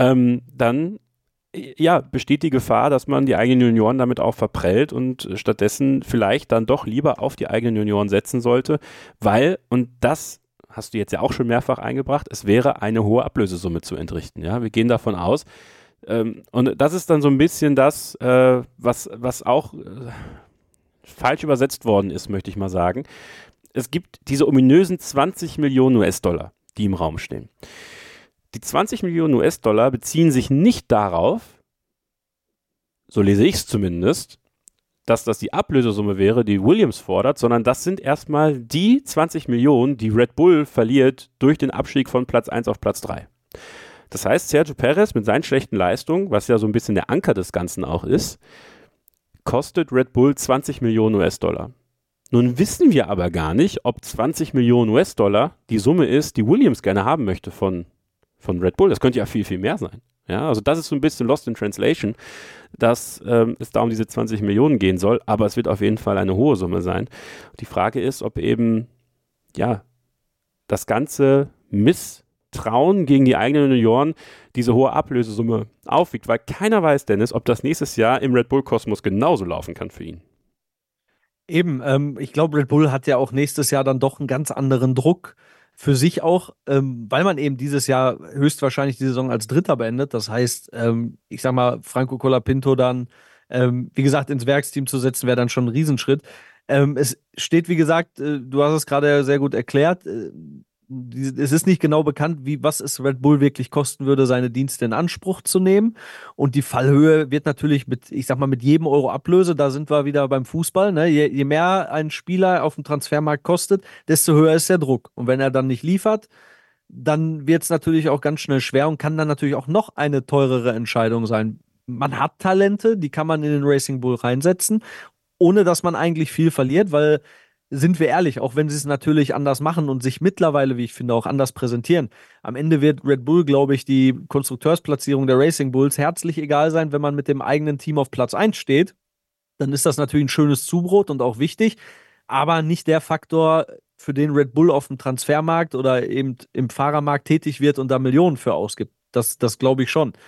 dann besteht die Gefahr, dass man die eigenen Junioren damit auch verprellt und stattdessen vielleicht dann doch lieber auf die eigenen Junioren setzen sollte, weil, und das hast du jetzt ja auch schon mehrfach eingebracht, es wäre eine hohe Ablösesumme zu entrichten. Ja? Wir gehen davon aus. Und das ist dann so ein bisschen das, was auch falsch übersetzt worden ist, möchte ich mal sagen. es gibt diese ominösen 20 Millionen US-Dollar, die im Raum stehen. Die 20 Millionen US-Dollar beziehen sich nicht darauf, so lese ich es zumindest, dass das die Ablösesumme wäre, die Williams fordert, sondern das sind erstmal die 20 Millionen, die Red Bull verliert durch den Abstieg von Platz 1 auf Platz 3. Das heißt, Sergio Perez mit seinen schlechten Leistungen, was ja so ein bisschen der Anker des Ganzen auch ist, kostet Red Bull 20 Millionen US-Dollar. Nun wissen wir aber gar nicht, ob 20 Millionen US-Dollar die Summe ist, die Williams gerne haben möchte von Red Bull. Das könnte ja viel, viel mehr sein. Ja, also das ist so ein bisschen lost in translation, dass es da um diese 20 Millionen gehen soll, aber es wird auf jeden Fall eine hohe Summe sein. Die Frage ist, ob eben ja das ganze Misstrauen gegen die eigenen Junioren diese hohe Ablösesumme aufwiegt, weil keiner weiß, Dennis, ob das nächstes Jahr im Red Bull-Kosmos genauso laufen kann für ihn. Eben, ich glaube, Red Bull hat ja auch nächstes Jahr dann doch einen ganz anderen Druck für sich auch, weil man eben dieses Jahr höchstwahrscheinlich die Saison als Dritter beendet. Das heißt, ich sag mal, Franco Colapinto dann, wie gesagt, ins Werksteam zu setzen, wäre dann schon ein Riesenschritt. Es steht, wie gesagt, du hast es gerade sehr gut erklärt, es ist nicht genau bekannt, was es Red Bull wirklich kosten würde, seine Dienste in Anspruch zu nehmen. Und die Fallhöhe wird natürlich mit jedem Euro Ablöse, da sind wir wieder beim Fußball, ne? Je mehr ein Spieler auf dem Transfermarkt kostet, desto höher ist der Druck. Und wenn er dann nicht liefert, dann wird es natürlich auch ganz schnell schwer und kann dann natürlich auch noch eine teurere Entscheidung sein. Man hat Talente, die kann man in den Racing Bull reinsetzen, ohne dass man eigentlich viel verliert, weil sind wir ehrlich, auch wenn sie es natürlich anders machen und sich mittlerweile, wie ich finde, auch anders präsentieren. Am Ende wird Red Bull, glaube ich, die Konstrukteursplatzierung der Racing Bulls herzlich egal sein, wenn man mit dem eigenen Team auf Platz 1 steht. Dann ist das natürlich ein schönes Zubrot und auch wichtig, aber nicht der Faktor, für den Red Bull auf dem Transfermarkt oder eben im Fahrermarkt tätig wird und da Millionen für ausgibt. Das glaube ich schon.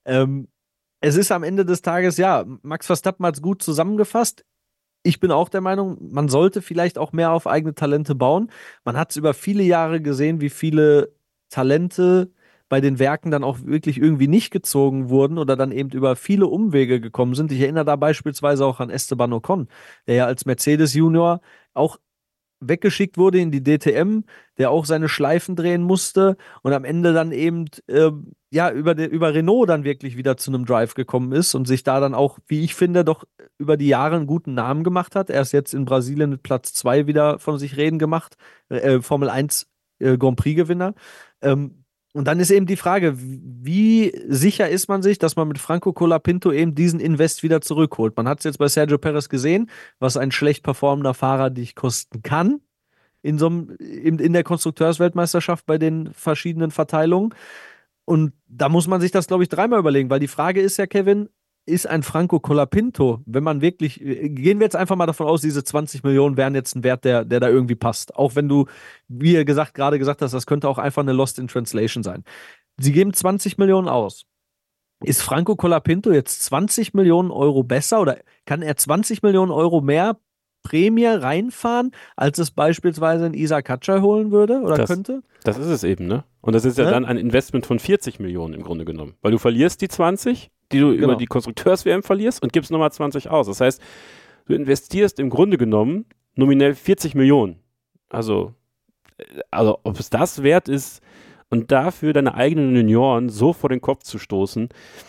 Es ist am Ende des Tages, ja, Max Verstappen hat es gut zusammengefasst. Ich bin auch der Meinung, man sollte vielleicht auch mehr auf eigene Talente bauen. Man hat es über viele Jahre gesehen, wie viele Talente bei den Werken dann auch wirklich irgendwie nicht gezogen wurden oder dann eben über viele Umwege gekommen sind. Ich erinnere da beispielsweise auch an Esteban Ocon, der ja als Mercedes Junior auch weggeschickt wurde in die DTM, der auch seine Schleifen drehen musste und am Ende dann eben über Renault dann wirklich wieder zu einem Drive gekommen ist und sich da dann auch, wie ich finde, doch über die Jahre einen guten Namen gemacht hat. Er ist jetzt in Brasilien mit Platz 2 wieder von sich reden gemacht, Formel 1 Grand Prix-Gewinner. Und dann ist eben die Frage, wie sicher ist man sich, dass man mit Franco Colapinto eben diesen Invest wieder zurückholt? Man hat es jetzt bei Sergio Perez gesehen, was ein schlecht performender Fahrer dich kosten kann in der Konstrukteursweltmeisterschaft bei den verschiedenen Verteilungen. Und da muss man sich das, glaube ich, dreimal überlegen, weil die Frage ist ja, Kevin, ist ein Franco Colapinto, wenn man wirklich, gehen wir jetzt einfach mal davon aus, diese 20 Millionen wären jetzt ein Wert, der da irgendwie passt. Auch wenn du, wie ihr gerade gesagt hast, das könnte auch einfach eine Lost in Translation sein. Sie geben 20 Millionen aus. Ist Franco Colapinto jetzt 20 Millionen Euro besser oder kann er 20 Millionen Euro mehr Prämie reinfahren, als es beispielsweise ein Isaac Hadjar holen würde oder könnte? Das ist es eben, ne? Und das ist ja dann ein Investment von 40 Millionen im Grunde genommen. Weil du verlierst die 20, die du über die Konstrukteurs-WM verlierst und gibst nochmal 20 aus. Das heißt, du investierst im Grunde genommen nominell 40 Millionen. Also ob es das wert ist und dafür deine eigenen Junioren so vor den Kopf zu stoßen.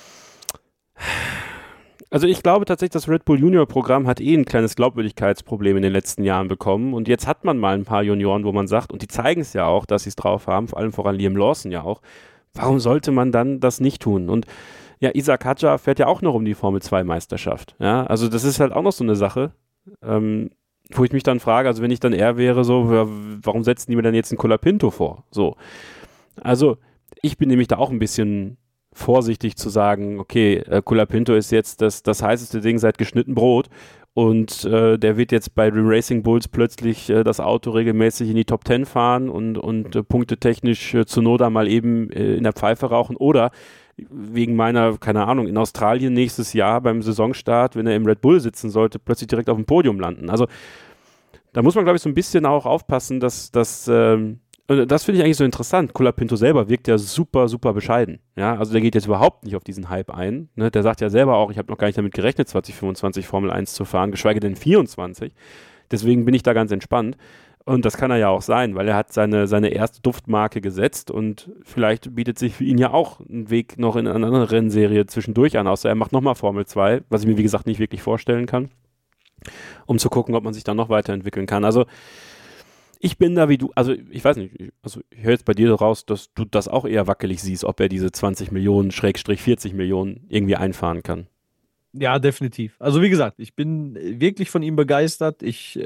Also ich glaube tatsächlich, das Red Bull Junior Programm hat ein kleines Glaubwürdigkeitsproblem in den letzten Jahren bekommen und jetzt hat man mal ein paar Junioren, wo man sagt, und die zeigen es ja auch, dass sie es drauf haben, vor allem voran Liam Lawson ja auch, warum sollte man dann das nicht tun? Und ja, Isaac Hadjar fährt ja auch noch um die Formel 2 Meisterschaft. Ja, also das ist halt auch noch so eine Sache, wo ich mich dann frage, also wenn ich dann er wäre, so, warum setzen die mir dann jetzt einen Colapinto vor? So. Also ich bin nämlich da auch ein bisschen vorsichtig zu sagen, okay, Colapinto ist jetzt das heißeste Ding seit geschnitten Brot und der wird jetzt bei den Racing Bulls plötzlich das Auto regelmäßig in die Top 10 fahren und punktetechnisch zu Noda mal eben in der Pfeife rauchen oder wegen meiner, keine Ahnung, in Australien nächstes Jahr beim Saisonstart, wenn er im Red Bull sitzen sollte, plötzlich direkt auf dem Podium landen. Also da muss man, glaube ich, so ein bisschen auch aufpassen, dass das finde ich eigentlich so interessant. Colapinto selber wirkt ja super, super bescheiden. Ja, also der geht jetzt überhaupt nicht auf diesen Hype ein. Ne? Der sagt ja selber auch, ich habe noch gar nicht damit gerechnet, 2025 Formel 1 zu fahren, geschweige denn 24. Deswegen bin ich da ganz entspannt. Und das kann er ja auch sein, weil er hat seine erste Duftmarke gesetzt und vielleicht bietet sich für ihn ja auch ein Weg noch in eine andere Rennserie zwischendurch an, außer er macht nochmal Formel 2, was ich mir wie gesagt nicht wirklich vorstellen kann, um zu gucken, ob man sich dann noch weiterentwickeln kann. Also ich bin da wie du, also ich weiß nicht, also ich höre jetzt bei dir raus, dass du das auch eher wackelig siehst, ob er diese 20 Millionen, Schrägstrich 40 Millionen irgendwie einfahren kann. Ja, definitiv. Also wie gesagt, ich bin wirklich von ihm begeistert. Ich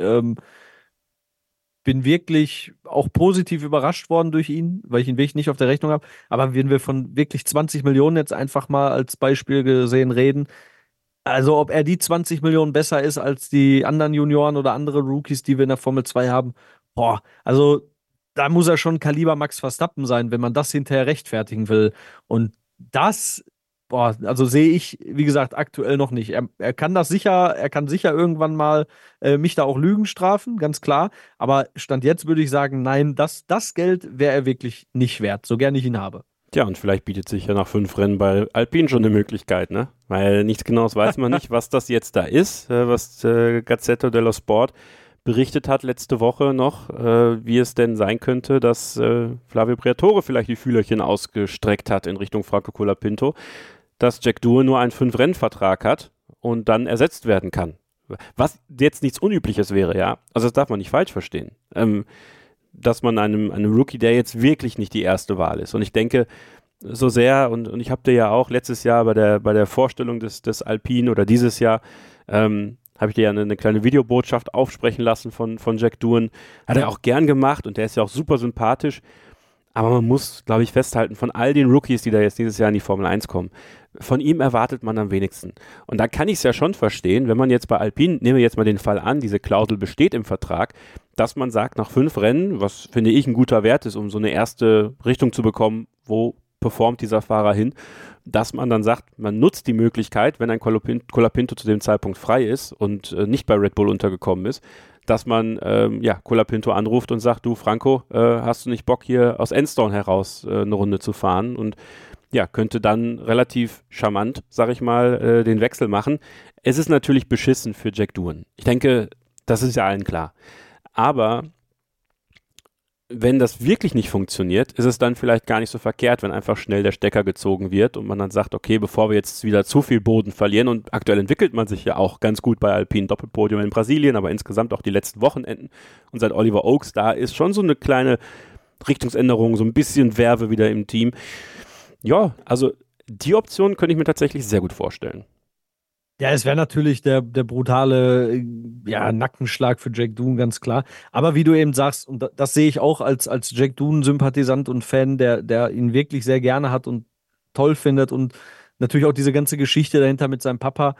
bin wirklich auch positiv überrascht worden durch ihn, weil ich ihn wirklich nicht auf der Rechnung habe. Aber wenn wir von wirklich 20 Millionen jetzt einfach mal als Beispiel gesehen reden, also ob er die 20 Millionen besser ist als die anderen Junioren oder andere Rookies, die wir in der Formel 2 haben, boah, also da muss er schon Kaliber Max Verstappen sein, wenn man das hinterher rechtfertigen will. Und das, boah, also sehe ich, wie gesagt, aktuell noch nicht. Er kann das sicher, er kann sicher irgendwann mal mich da auch Lügen strafen, ganz klar. Aber Stand jetzt würde ich sagen, nein, das Geld wäre er wirklich nicht wert, so gern ich ihn habe. Tja, und vielleicht bietet sich ja nach 5 Rennen bei Alpine schon eine Möglichkeit, ne? Weil nichts Genaues weiß man nicht, was das jetzt da ist, was Gazzetta dello Sport berichtet hat letzte Woche noch, wie es denn sein könnte, dass Flavio Briatore vielleicht die Fühlerchen ausgestreckt hat in Richtung Franco Colapinto, dass Jack Doohan nur einen 5-Rennen-Vertrag hat und dann ersetzt werden kann. Was jetzt nichts Unübliches wäre, ja? Also das darf man nicht falsch verstehen. Dass man einem Rookie, der jetzt wirklich nicht die erste Wahl ist. Und ich denke, so sehr, und ich habe dir ja auch letztes Jahr bei der Vorstellung des Alpine oder dieses Jahr, habe ich dir ja eine kleine Videobotschaft aufsprechen lassen von Jack Doohan. Hat er auch gern gemacht und der ist ja auch super sympathisch. Aber man muss, glaube ich, festhalten, von all den Rookies, die da jetzt dieses Jahr in die Formel 1 kommen, von ihm erwartet man am wenigsten. Und da kann ich es ja schon verstehen, wenn man jetzt bei Alpine, nehmen wir jetzt mal den Fall an, diese Klausel besteht im Vertrag, dass man sagt, nach 5 Rennen, was finde ich ein guter Wert ist, um so eine erste Richtung zu bekommen, wo performt dieser Fahrer hin, dass man dann sagt, man nutzt die Möglichkeit, wenn ein Colapinto zu dem Zeitpunkt frei ist und nicht bei Red Bull untergekommen ist, dass man Colapinto anruft und sagt, du Franco, hast du nicht Bock hier aus Enstone heraus eine Runde zu fahren, und ja, könnte dann relativ charmant, sag ich mal, den Wechsel machen. Es ist natürlich beschissen für Jack Doohan. Ich denke, das ist ja allen klar. Aber wenn das wirklich nicht funktioniert, ist es dann vielleicht gar nicht so verkehrt, wenn einfach schnell der Stecker gezogen wird und man dann sagt, okay, bevor wir jetzt wieder zu viel Boden verlieren, und aktuell entwickelt man sich ja auch ganz gut bei Alpine, Doppelpodium in Brasilien, aber insgesamt auch die letzten Wochenenden, und seit Oliver Oakes da ist schon so eine kleine Richtungsänderung, so ein bisschen Werbe wieder im Team. Ja, also die Option könnte ich mir tatsächlich sehr gut vorstellen. Ja, es wäre natürlich der brutale Nackenschlag für Jack Doohan, ganz klar. Aber wie du eben sagst, und das sehe ich auch als Jack Doohan-Sympathisant und Fan, der ihn wirklich sehr gerne hat und toll findet, und natürlich auch diese ganze Geschichte dahinter mit seinem Papa.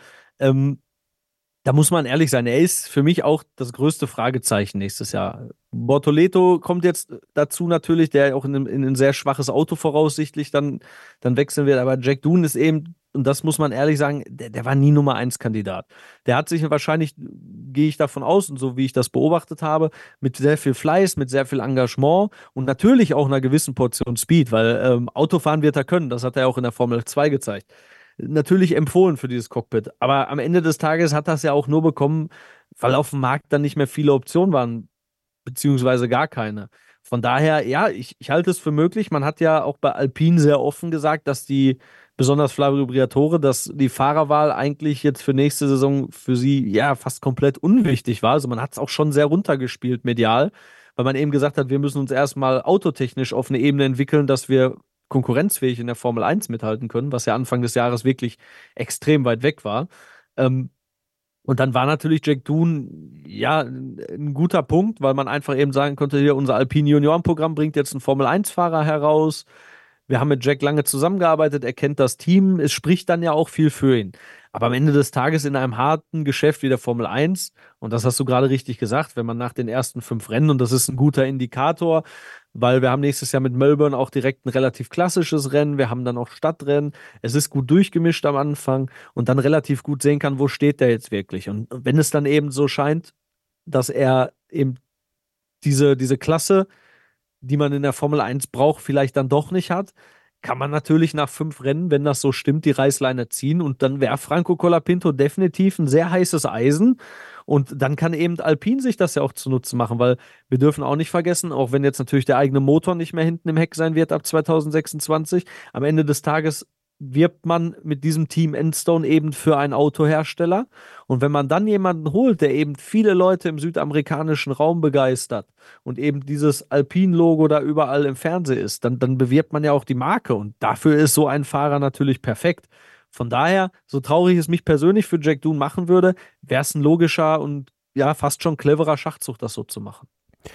Da muss man ehrlich sein, er ist für mich auch das größte Fragezeichen nächstes Jahr. Bortoleto kommt jetzt dazu natürlich, der auch in ein sehr schwaches Auto voraussichtlich dann wechseln wird. Aber Jack Doohan ist eben, und das muss man ehrlich sagen, der war nie Nummer 1 Kandidat. Der hat sich wahrscheinlich, gehe ich davon aus, und so wie ich das beobachtet habe, mit sehr viel Fleiß, mit sehr viel Engagement und natürlich auch einer gewissen Portion Speed, weil Autofahren wird er können, das hat er auch in der Formel 2 gezeigt. Natürlich empfohlen für dieses Cockpit. Aber am Ende des Tages hat das ja auch nur bekommen, weil auf dem Markt dann nicht mehr viele Optionen waren, beziehungsweise gar keine. Von daher, ja, ich halte es für möglich. Man hat ja auch bei Alpine sehr offen gesagt, dass besonders Flavio Briatore, dass die Fahrerwahl eigentlich jetzt für nächste Saison für sie ja fast komplett unwichtig war. Also man hat es auch schon sehr runtergespielt medial, weil man eben gesagt hat, wir müssen uns erstmal autotechnisch auf eine Ebene entwickeln, dass wir konkurrenzfähig in der Formel 1 mithalten können, was ja Anfang des Jahres wirklich extrem weit weg war. Und dann war natürlich Jack Doohan ja ein guter Punkt, weil man einfach eben sagen konnte, hier unser Alpine Juniorenprogramm bringt jetzt einen Formel 1-Fahrer heraus. Wir haben mit Jack lange zusammengearbeitet, er kennt das Team, es spricht dann ja auch viel für ihn. Aber am Ende des Tages in einem harten Geschäft wie der Formel 1, und das hast du gerade richtig gesagt, wenn man nach den ersten 5 Rennen, und das ist ein guter Indikator, weil wir haben nächstes Jahr mit Melbourne auch direkt ein relativ klassisches Rennen, wir haben dann auch Stadtrennen, es ist gut durchgemischt am Anfang und dann relativ gut sehen kann, wo steht der jetzt wirklich. Und wenn es dann eben so scheint, dass er eben diese Klasse, die man in der Formel 1 braucht, vielleicht dann doch nicht hat, kann man natürlich nach 5 Rennen, wenn das so stimmt, die Reißleine ziehen, und dann wäre Franco Colapinto definitiv ein sehr heißes Eisen. Und dann kann eben Alpine sich das ja auch zunutze machen, weil wir dürfen auch nicht vergessen, auch wenn jetzt natürlich der eigene Motor nicht mehr hinten im Heck sein wird ab 2026, am Ende des Tages wirbt man mit diesem Team Enstone eben für einen Autohersteller. Und wenn man dann jemanden holt, der eben viele Leute im südamerikanischen Raum begeistert und eben dieses Alpine-Logo da überall im Fernsehen ist, dann bewirbt man ja auch die Marke. Und dafür ist so ein Fahrer natürlich perfekt. Von daher, so traurig es mich persönlich für Jack Doohan machen würde, wäre es ein logischer und ja, fast schon cleverer Schachzug, das so zu machen.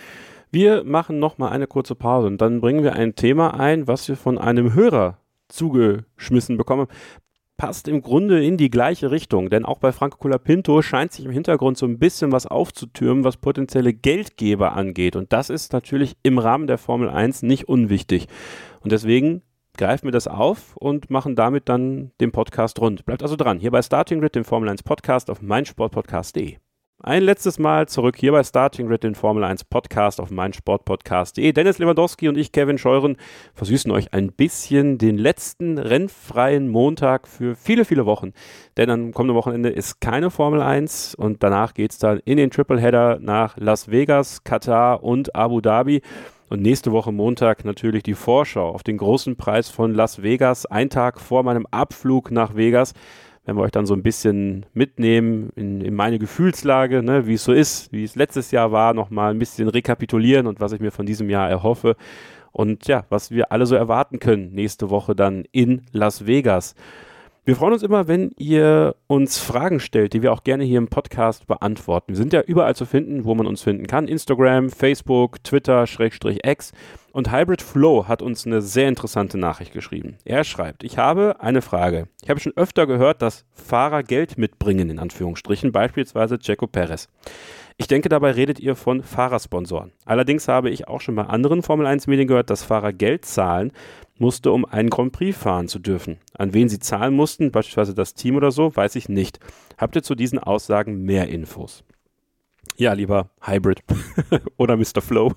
Wir machen nochmal eine kurze Pause und dann bringen wir ein Thema ein, was wir von einem Hörer zugeschmissen bekommen. Passt im Grunde in die gleiche Richtung, denn auch bei Franco Colapinto scheint sich im Hintergrund so ein bisschen was aufzutürmen, was potenzielle Geldgeber angeht. Und das ist natürlich im Rahmen der Formel 1 nicht unwichtig. Und deswegen greifen wir das auf und machen damit dann den Podcast rund. Bleibt also dran, hier bei Starting Grid, dem Formel 1 Podcast auf meinsportpodcast.de. Ein letztes Mal zurück hier bei Starting Grid, den Formel 1 Podcast auf meinsportpodcast.de. Dennis Lewandowski und ich, Kevin Scheuren, versüßen euch ein bisschen den letzten rennfreien Montag für viele, viele Wochen. Denn am kommenden Wochenende ist keine Formel 1 und danach geht es dann in den Tripleheader nach Las Vegas, Katar und Abu Dhabi. Und nächste Woche Montag natürlich die Vorschau auf den großen Preis von Las Vegas, ein Tag vor meinem Abflug nach Vegas. Wenn wir euch dann so ein bisschen mitnehmen in meine Gefühlslage, ne, wie es so ist, wie es letztes Jahr war, nochmal ein bisschen rekapitulieren und was ich mir von diesem Jahr erhoffe und ja, was wir alle so erwarten können nächste Woche dann in Las Vegas. Wir freuen uns immer, wenn ihr uns Fragen stellt, die wir auch gerne hier im Podcast beantworten. Wir sind ja überall zu finden, wo man uns finden kann. Instagram, Facebook, Twitter, /X. Und Hybrid Flow hat uns eine sehr interessante Nachricht geschrieben. Er schreibt, ich habe eine Frage. Ich habe schon öfter gehört, dass Fahrer Geld mitbringen, in Anführungsstrichen, beispielsweise Checo Perez. Ich denke, dabei redet ihr von Fahrersponsoren. Allerdings habe ich auch schon bei anderen Formel-1-Medien gehört, dass Fahrer Geld zahlen musste, um einen Grand Prix fahren zu dürfen. An wen sie zahlen mussten, beispielsweise das Team oder so, weiß ich nicht. Habt ihr zu diesen Aussagen mehr Infos? Ja, lieber Hybrid oder Mr. Flow.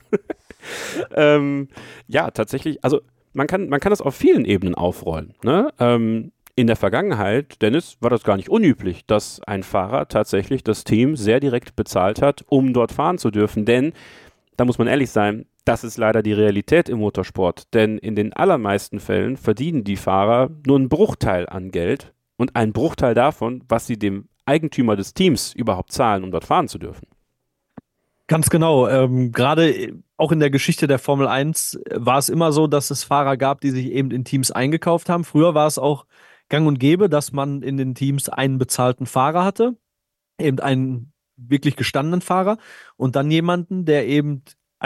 Ja, tatsächlich, also man kann das auf vielen Ebenen aufrollen. Ne? In der Vergangenheit, Dennis, war das gar nicht unüblich, dass ein Fahrer tatsächlich das Team sehr direkt bezahlt hat, um dort fahren zu dürfen. Denn, da muss man ehrlich sein, das ist leider die Realität im Motorsport. Denn in den allermeisten Fällen verdienen die Fahrer nur einen Bruchteil an Geld und einen Bruchteil davon, was sie dem Eigentümer des Teams überhaupt zahlen, um dort fahren zu dürfen. Ganz genau. Gerade auch in der Geschichte der Formel 1 war es immer so, dass es Fahrer gab, die sich eben in Teams eingekauft haben. Früher war es auch gang und gäbe, dass man in den Teams einen bezahlten Fahrer hatte, eben einen wirklich gestandenen Fahrer und dann jemanden, der eben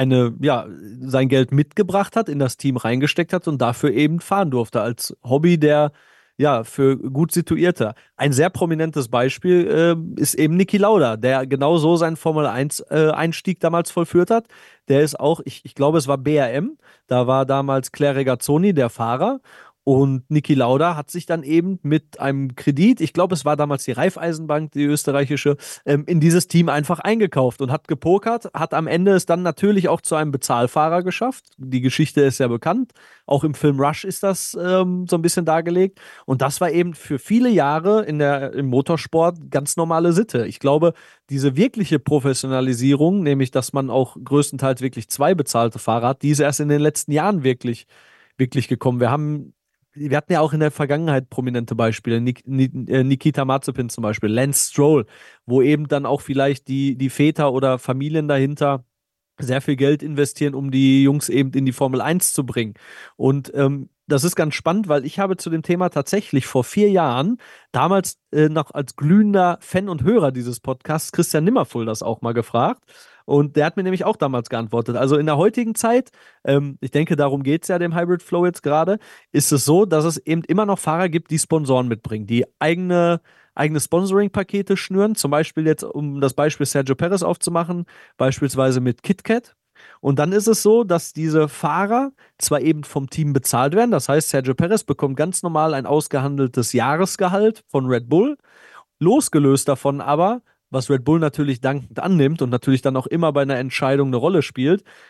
sein Geld mitgebracht hat, in das Team reingesteckt hat und dafür eben fahren durfte als Hobby der für gut Situierte. Ein sehr prominentes Beispiel ist eben Niki Lauda, der genau so seinen Formel-1-Einstieg damals vollführt hat. Der ist auch, ich glaube, es war BRM, da war damals Claire Regazzoni der Fahrer. Und Niki Lauda hat sich dann eben mit einem Kredit, ich glaube, es war damals die Raiffeisenbank, die österreichische, in dieses Team einfach eingekauft und hat gepokert, hat am Ende es dann natürlich auch zu einem Bezahlfahrer geschafft. Die Geschichte ist ja bekannt. Auch im Film Rush ist das so ein bisschen dargelegt. Und das war eben für viele Jahre im Motorsport ganz normale Sitte. Ich glaube, diese wirkliche Professionalisierung, nämlich, dass man auch größtenteils wirklich zwei bezahlte Fahrer hat, die ist erst in den letzten Jahren wirklich gekommen. Wir hatten ja auch in der Vergangenheit prominente Beispiele, Nikita Mazepin zum Beispiel, Lance Stroll, wo eben dann auch vielleicht die Väter oder Familien dahinter sehr viel Geld investieren, um die Jungs eben in die Formel 1 zu bringen. Und das ist ganz spannend, weil ich habe zu dem Thema tatsächlich vor 4 Jahren, damals noch als glühender Fan und Hörer dieses Podcasts, Christian Nimmervoll das auch mal gefragt. Und der hat mir nämlich auch damals geantwortet. Also in der heutigen Zeit, ich denke, darum geht es ja dem Hybrid Flow jetzt gerade, ist es so, dass es eben immer noch Fahrer gibt, die Sponsoren mitbringen, die eigene Sponsoring-Pakete schnüren. Zum Beispiel jetzt, um das Beispiel Sergio Perez aufzumachen, beispielsweise mit KitKat. Und dann ist es so, dass diese Fahrer zwar eben vom Team bezahlt werden, das heißt, Sergio Perez bekommt ganz normal ein ausgehandeltes Jahresgehalt von Red Bull, losgelöst davon aber, was Red Bull natürlich dankend annimmt und natürlich dann auch immer bei einer Entscheidung eine Rolle spielt,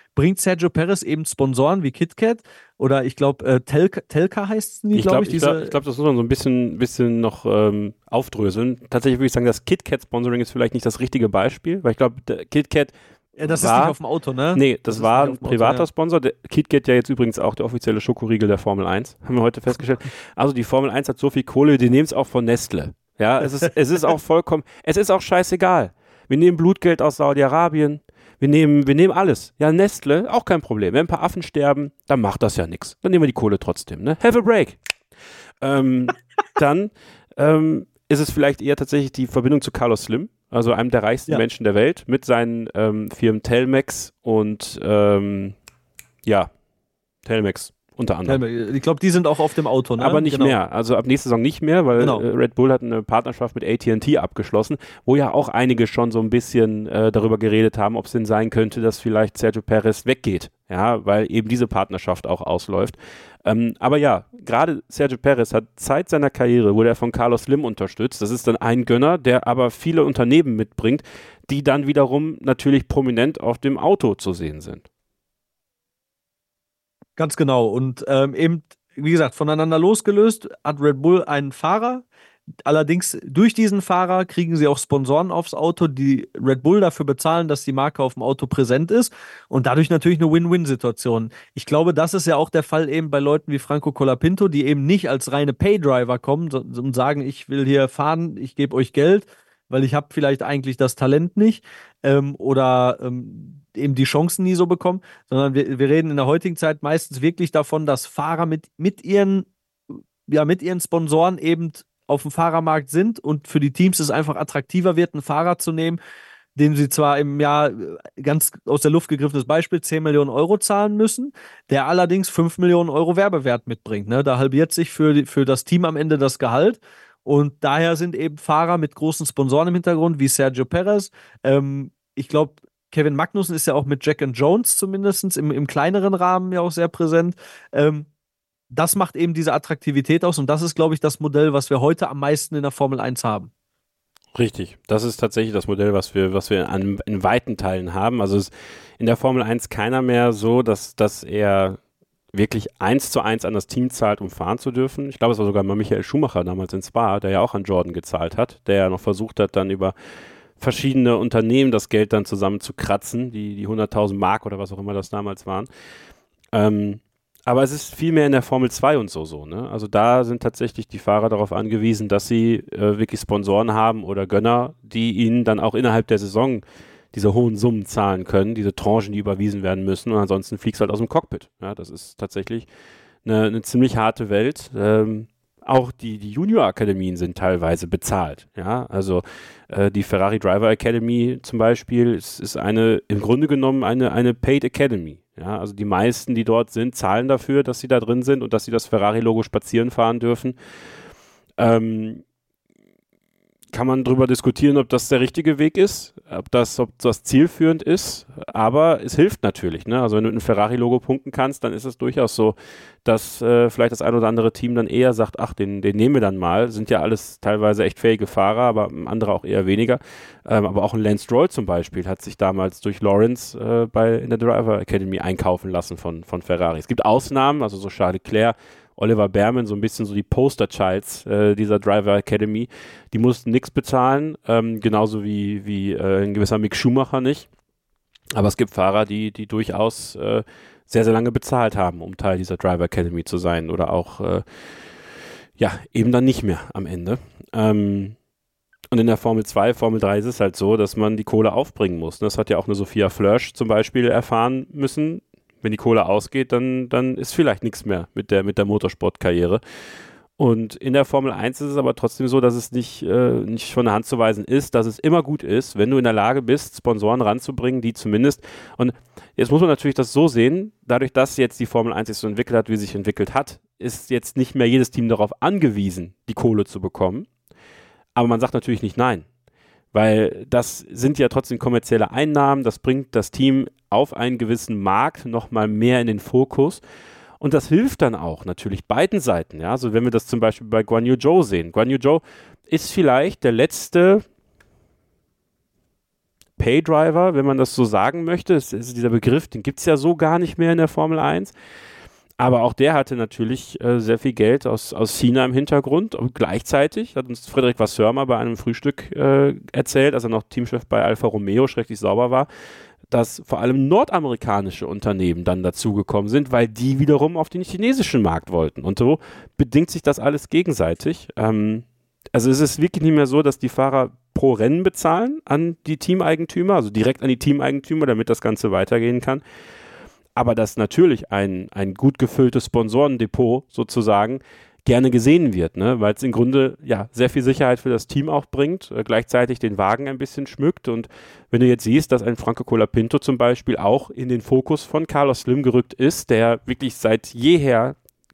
bringt Sergio Perez eben Sponsoren wie KitKat oder ich glaube Telka heißt die, glaube ich. Ich glaube, das muss man so ein bisschen noch aufdröseln. Tatsächlich würde ich sagen, das KitKat-Sponsoring ist vielleicht nicht das richtige Beispiel, weil ich glaube, KitKat das ist nicht auf dem Auto, ne? Nee, das war ein privater Sponsor. Der KitKat ja jetzt übrigens auch der offizielle Schokoriegel der Formel 1, haben wir heute festgestellt. Also die Formel 1 hat so viel Kohle, die nehmen es auch von Nestle. Ja, es ist auch vollkommen, es ist auch scheißegal. Wir nehmen Blutgeld aus Saudi-Arabien, wir nehmen alles. Ja, Nestle, auch kein Problem. Wenn ein paar Affen sterben, dann macht das ja nichts. Dann nehmen wir die Kohle trotzdem, ne? Have a break. Dann ist es vielleicht eher tatsächlich die Verbindung zu Carlos Slim, also einem der reichsten Menschen der Welt, mit seinen Firmen Telmex und Telmex unter anderem. Ich glaube, die sind auch auf dem Auto, ne? Aber nicht mehr. Also ab nächster Saison nicht mehr, weil Red Bull hat eine Partnerschaft mit AT&T abgeschlossen, wo ja auch einige schon so ein bisschen darüber geredet haben, ob es denn sein könnte, dass vielleicht Sergio Perez weggeht. Ja, weil eben diese Partnerschaft auch ausläuft. Aber ja, gerade Sergio Perez hat Zeit seiner Karriere, wurde er von Carlos Slim unterstützt. Das ist dann ein Gönner, der aber viele Unternehmen mitbringt, die dann wiederum natürlich prominent auf dem Auto zu sehen sind. Ganz genau. Und eben, wie gesagt, voneinander losgelöst hat Red Bull einen Fahrer. Allerdings durch diesen Fahrer kriegen sie auch Sponsoren aufs Auto, die Red Bull dafür bezahlen, dass die Marke auf dem Auto präsent ist und dadurch natürlich eine Win-Win-Situation. Ich glaube, das ist ja auch der Fall eben bei Leuten wie Franco Colapinto, die eben nicht als reine Paydriver kommen und sagen, ich will hier fahren, ich gebe euch Geld, weil ich habe vielleicht eigentlich das Talent nicht oder eben die Chancen nie so bekommen, sondern wir reden in der heutigen Zeit meistens wirklich davon, dass Fahrer mit ihren Sponsoren eben auf dem Fahrermarkt sind und für die Teams es einfach attraktiver wird, einen Fahrer zu nehmen, dem sie zwar im Jahr, ganz aus der Luft gegriffenes Beispiel, 10 Millionen Euro zahlen müssen, der allerdings 5 Millionen Euro Werbewert mitbringt. Ne? Da halbiert sich für das Team am Ende das Gehalt und daher sind eben Fahrer mit großen Sponsoren im Hintergrund, wie Sergio Perez. Ich glaube, Kevin Magnussen ist ja auch mit Jack and Jones zumindest im kleineren Rahmen ja auch sehr präsent. Das macht eben diese Attraktivität aus und das ist, glaube ich, das Modell, was wir heute am meisten in der Formel 1 haben. Richtig, das ist tatsächlich das Modell, was wir in weiten Teilen haben. Also ist in der Formel 1 keiner mehr so, dass er wirklich 1:1 an das Team zahlt, um fahren zu dürfen. Ich glaube, es war sogar mal Michael Schumacher damals in Spa, der ja auch an Jordan gezahlt hat, der ja noch versucht hat, dann über verschiedene Unternehmen das Geld dann zusammen zu kratzen, die 100.000 Mark oder was auch immer das damals waren. Aber es ist viel mehr in der Formel 2 und so, ne? Also da sind tatsächlich die Fahrer darauf angewiesen, dass sie wirklich Sponsoren haben oder Gönner, die ihnen dann auch innerhalb der Saison diese hohen Summen zahlen können, diese Tranchen, die überwiesen werden müssen und ansonsten fliegst du halt aus dem Cockpit. Ja, das ist tatsächlich eine ziemlich harte Welt. Auch die Junior-Akademien sind teilweise bezahlt. Ja, also die Ferrari Driver Academy zum Beispiel ist im Grunde genommen eine Paid Academy. Ja, also die meisten, die dort sind, zahlen dafür, dass sie da drin sind und dass sie das Ferrari-Logo spazieren fahren dürfen. Kann man darüber diskutieren, ob das der richtige Weg ist, ob das zielführend ist, aber es hilft natürlich. Ne? Also wenn du mit einem Ferrari-Logo punkten kannst, dann ist es durchaus so, dass vielleicht das ein oder andere Team dann eher sagt, ach, den nehmen wir dann mal. Sind ja alles teilweise echt fähige Fahrer, aber andere auch eher weniger. Aber auch ein Lance Stroll zum Beispiel hat sich damals durch Lawrence in der Driver Academy einkaufen lassen von Ferrari. Es gibt Ausnahmen, also so Charles Leclerc, Oliver Behrman, so ein bisschen so die Poster-Childs dieser Driver Academy, die mussten nichts bezahlen, genauso wie ein gewisser Mick Schumacher nicht. Aber es gibt Fahrer, die durchaus sehr, sehr lange bezahlt haben, um Teil dieser Driver Academy zu sein oder auch eben dann nicht mehr am Ende. Und in der Formel 2, Formel 3 ist es halt so, dass man die Kohle aufbringen muss. Das hat ja auch eine Sophia Flörsch zum Beispiel erfahren müssen. Wenn die Kohle ausgeht, dann ist vielleicht nichts mehr mit der Motorsportkarriere. Und in der Formel 1 ist es aber trotzdem so, dass es nicht von der Hand zu weisen ist, dass es immer gut ist, wenn du in der Lage bist, Sponsoren ranzubringen, die zumindest, und jetzt muss man natürlich das so sehen, dadurch, dass jetzt die Formel 1 sich so entwickelt hat, wie sie sich entwickelt hat, ist jetzt nicht mehr jedes Team darauf angewiesen, die Kohle zu bekommen. Aber man sagt natürlich nicht nein. Weil das sind ja trotzdem kommerzielle Einnahmen, das bringt das Team auf einen gewissen Markt nochmal mehr in den Fokus und das hilft dann auch natürlich beiden Seiten. Ja? Also wenn wir das zum Beispiel bei Guan Yu Zhou sehen. Guan Yu Zhou ist vielleicht der letzte Paydriver, wenn man das so sagen möchte. Dieser Begriff, den gibt es ja so gar nicht mehr in der Formel 1. Aber auch der hatte natürlich sehr viel Geld aus China im Hintergrund. Und gleichzeitig hat uns Frédéric Vasseur mal bei einem Frühstück erzählt, als er noch Teamchef bei Alfa Romeo schrecklich sauber war, dass vor allem nordamerikanische Unternehmen dann dazugekommen sind, weil die wiederum auf den chinesischen Markt wollten. Und so bedingt sich das alles gegenseitig. Also es ist wirklich nicht mehr so, dass die Fahrer pro Rennen bezahlen an die Teameigentümer, also direkt an die Teameigentümer, damit das Ganze weitergehen kann. Aber dass natürlich ein gut gefülltes Sponsorendepot sozusagen gerne gesehen wird, ne? Weil es im Grunde ja sehr viel Sicherheit für das Team auch bringt, gleichzeitig den Wagen ein bisschen schmückt. Und wenn du jetzt siehst, dass ein Franco Colapinto zum Beispiel auch in den Fokus von Carlos Slim gerückt ist, der wirklich seit jeher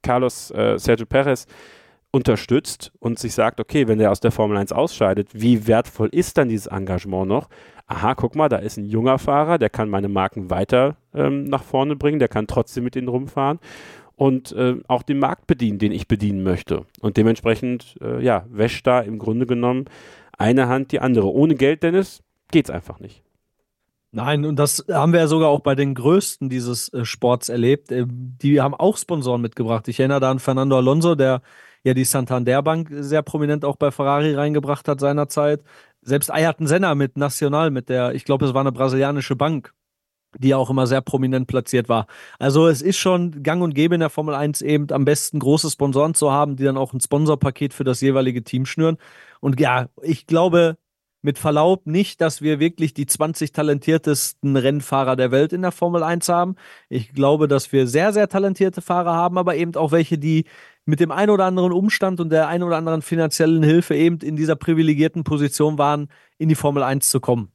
Sergio Perez unterstützt und sich sagt, okay, wenn der aus der Formel 1 ausscheidet, wie wertvoll ist dann dieses Engagement noch? Aha, guck mal, da ist ein junger Fahrer, der kann meine Marken weiter nach vorne bringen, der kann trotzdem mit denen rumfahren und auch den Markt bedienen, den ich bedienen möchte. Und dementsprechend, wäscht da im Grunde genommen eine Hand die andere. Ohne Geld, Dennis, geht's einfach nicht. Nein, und das haben wir ja sogar auch bei den Größten dieses Sports erlebt. Die haben auch Sponsoren mitgebracht. Ich erinnere da an Fernando Alonso, der ja die Santander Bank sehr prominent auch bei Ferrari reingebracht hat seinerzeit. Selbst Ayrton Senna mit Nacional, mit der, ich glaube, es war eine brasilianische Bank, die auch immer sehr prominent platziert war. Also es ist schon gang und gäbe in der Formel 1 eben am besten große Sponsoren zu haben, die dann auch ein Sponsorpaket für das jeweilige Team schnüren. Und ja, ich glaube mit Verlaub nicht, dass wir wirklich die 20 talentiertesten Rennfahrer der Welt in der Formel 1 haben. Ich glaube, dass wir sehr, sehr talentierte Fahrer haben, aber eben auch welche, die mit dem ein oder anderen Umstand und der ein oder anderen finanziellen Hilfe eben in dieser privilegierten Position waren, in die Formel 1 zu kommen.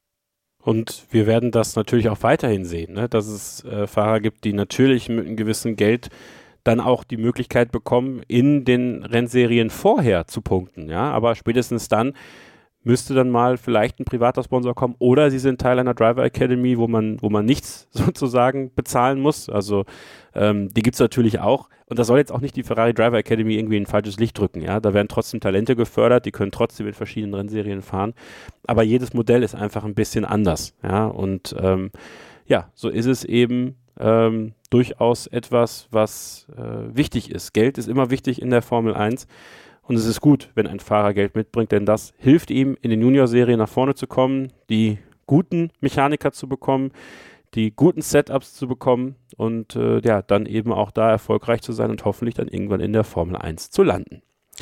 Und wir werden das natürlich auch weiterhin sehen, ne? Dass es Fahrer gibt, die natürlich mit einem gewissen Geld dann auch die Möglichkeit bekommen, in den Rennserien vorher zu punkten. Ja? Aber spätestens dann müsste dann mal vielleicht ein privater Sponsor kommen oder sie sind Teil einer Driver Academy, wo man nichts sozusagen bezahlen muss. Also die gibt es natürlich auch. Und das soll jetzt auch nicht die Ferrari Driver Academy irgendwie in ein falsches Licht drücken. Ja? Da werden trotzdem Talente gefördert, die können trotzdem in verschiedenen Rennserien fahren. Aber jedes Modell ist einfach ein bisschen anders. Ja? Und so ist es eben durchaus etwas, was wichtig ist. Geld ist immer wichtig in der Formel 1. Und es ist gut, wenn ein Fahrer Geld mitbringt, denn das hilft ihm, in den Junior-Serien nach vorne zu kommen, die guten Mechaniker zu bekommen, die guten Setups zu bekommen und dann eben auch da erfolgreich zu sein und hoffentlich dann irgendwann in der Formel 1 zu landen.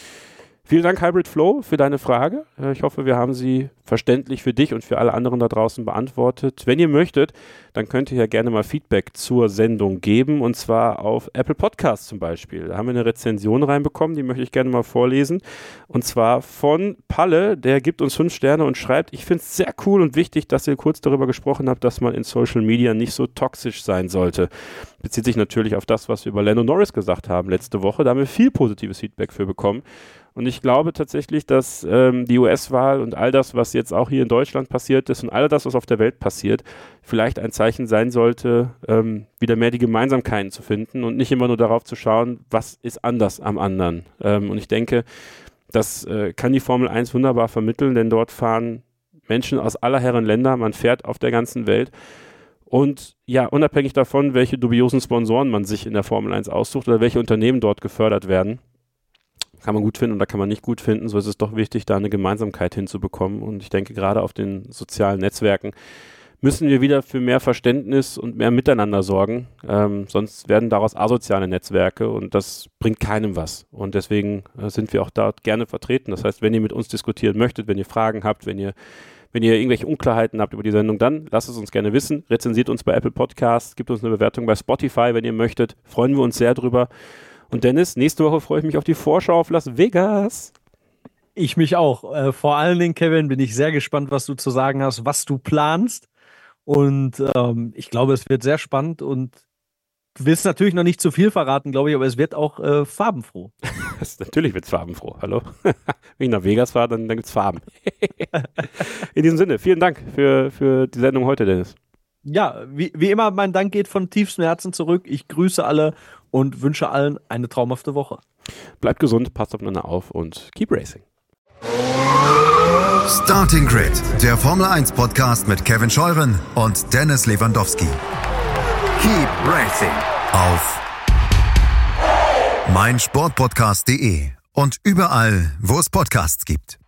Vielen Dank, Hybrid Flow, für deine Frage. Ich hoffe, wir haben sie verständlich für dich und für alle anderen da draußen beantwortet. Wenn ihr möchtet, dann könnt ihr ja gerne mal Feedback zur Sendung geben, und zwar auf Apple Podcasts zum Beispiel. Da haben wir eine Rezension reinbekommen, die möchte ich gerne mal vorlesen. Und zwar von Palle, der gibt uns 5 Sterne und schreibt: Ich finde es sehr cool und wichtig, dass ihr kurz darüber gesprochen habt, dass man in Social Media nicht so toxisch sein sollte. Bezieht sich natürlich auf das, was wir über Lando Norris gesagt haben letzte Woche. Da haben wir viel positives Feedback für bekommen. Und ich glaube tatsächlich, dass die US-Wahl und all das, was jetzt auch hier in Deutschland passiert ist und all das, was auf der Welt passiert, vielleicht ein Zeichen sein sollte, wieder mehr die Gemeinsamkeiten zu finden und nicht immer nur darauf zu schauen, was ist anders am anderen. Und ich denke, das kann die Formel 1 wunderbar vermitteln, denn dort fahren Menschen aus aller Herren Länder, man fährt auf der ganzen Welt. Und ja, unabhängig davon, welche dubiosen Sponsoren man sich in der Formel 1 aussucht oder welche Unternehmen dort gefördert werden, kann man gut finden oder kann man nicht gut finden, so ist es doch wichtig, da eine Gemeinsamkeit hinzubekommen. Und ich denke, gerade auf den sozialen Netzwerken müssen wir wieder für mehr Verständnis und mehr Miteinander sorgen. Sonst werden daraus asoziale Netzwerke und das bringt keinem was. Und deswegen sind wir auch dort gerne vertreten. Das heißt, wenn ihr mit uns diskutieren möchtet, wenn ihr Fragen habt, wenn ihr irgendwelche Unklarheiten habt über die Sendung, dann lasst es uns gerne wissen. Rezensiert uns bei Apple Podcasts, gebt uns eine Bewertung bei Spotify, wenn ihr möchtet. Freuen wir uns sehr drüber. Und Dennis, nächste Woche freue ich mich auf die Vorschau auf Las Vegas. Ich mich auch. Vor allen Dingen, Kevin, bin ich sehr gespannt, was du zu sagen hast, was du planst. Und ich glaube, es wird sehr spannend und du willst natürlich noch nicht zu viel verraten, glaube ich, aber es wird auch farbenfroh. Natürlich wird es farbenfroh, hallo? Wenn ich nach Vegas fahre, dann gibt es Farben. In diesem Sinne, vielen Dank für die Sendung heute, Dennis. Ja, wie immer, mein Dank geht von tiefstem Herzen zurück. Ich grüße alle und wünsche allen eine traumhafte Woche. Bleibt gesund, passt aufeinander auf und keep racing. Starting Grid, der Formel 1 Podcast mit Kevin Scheuren und Dennis Lewandowski. Keep Racing auf meinsportpodcast.de und überall, wo es Podcasts gibt.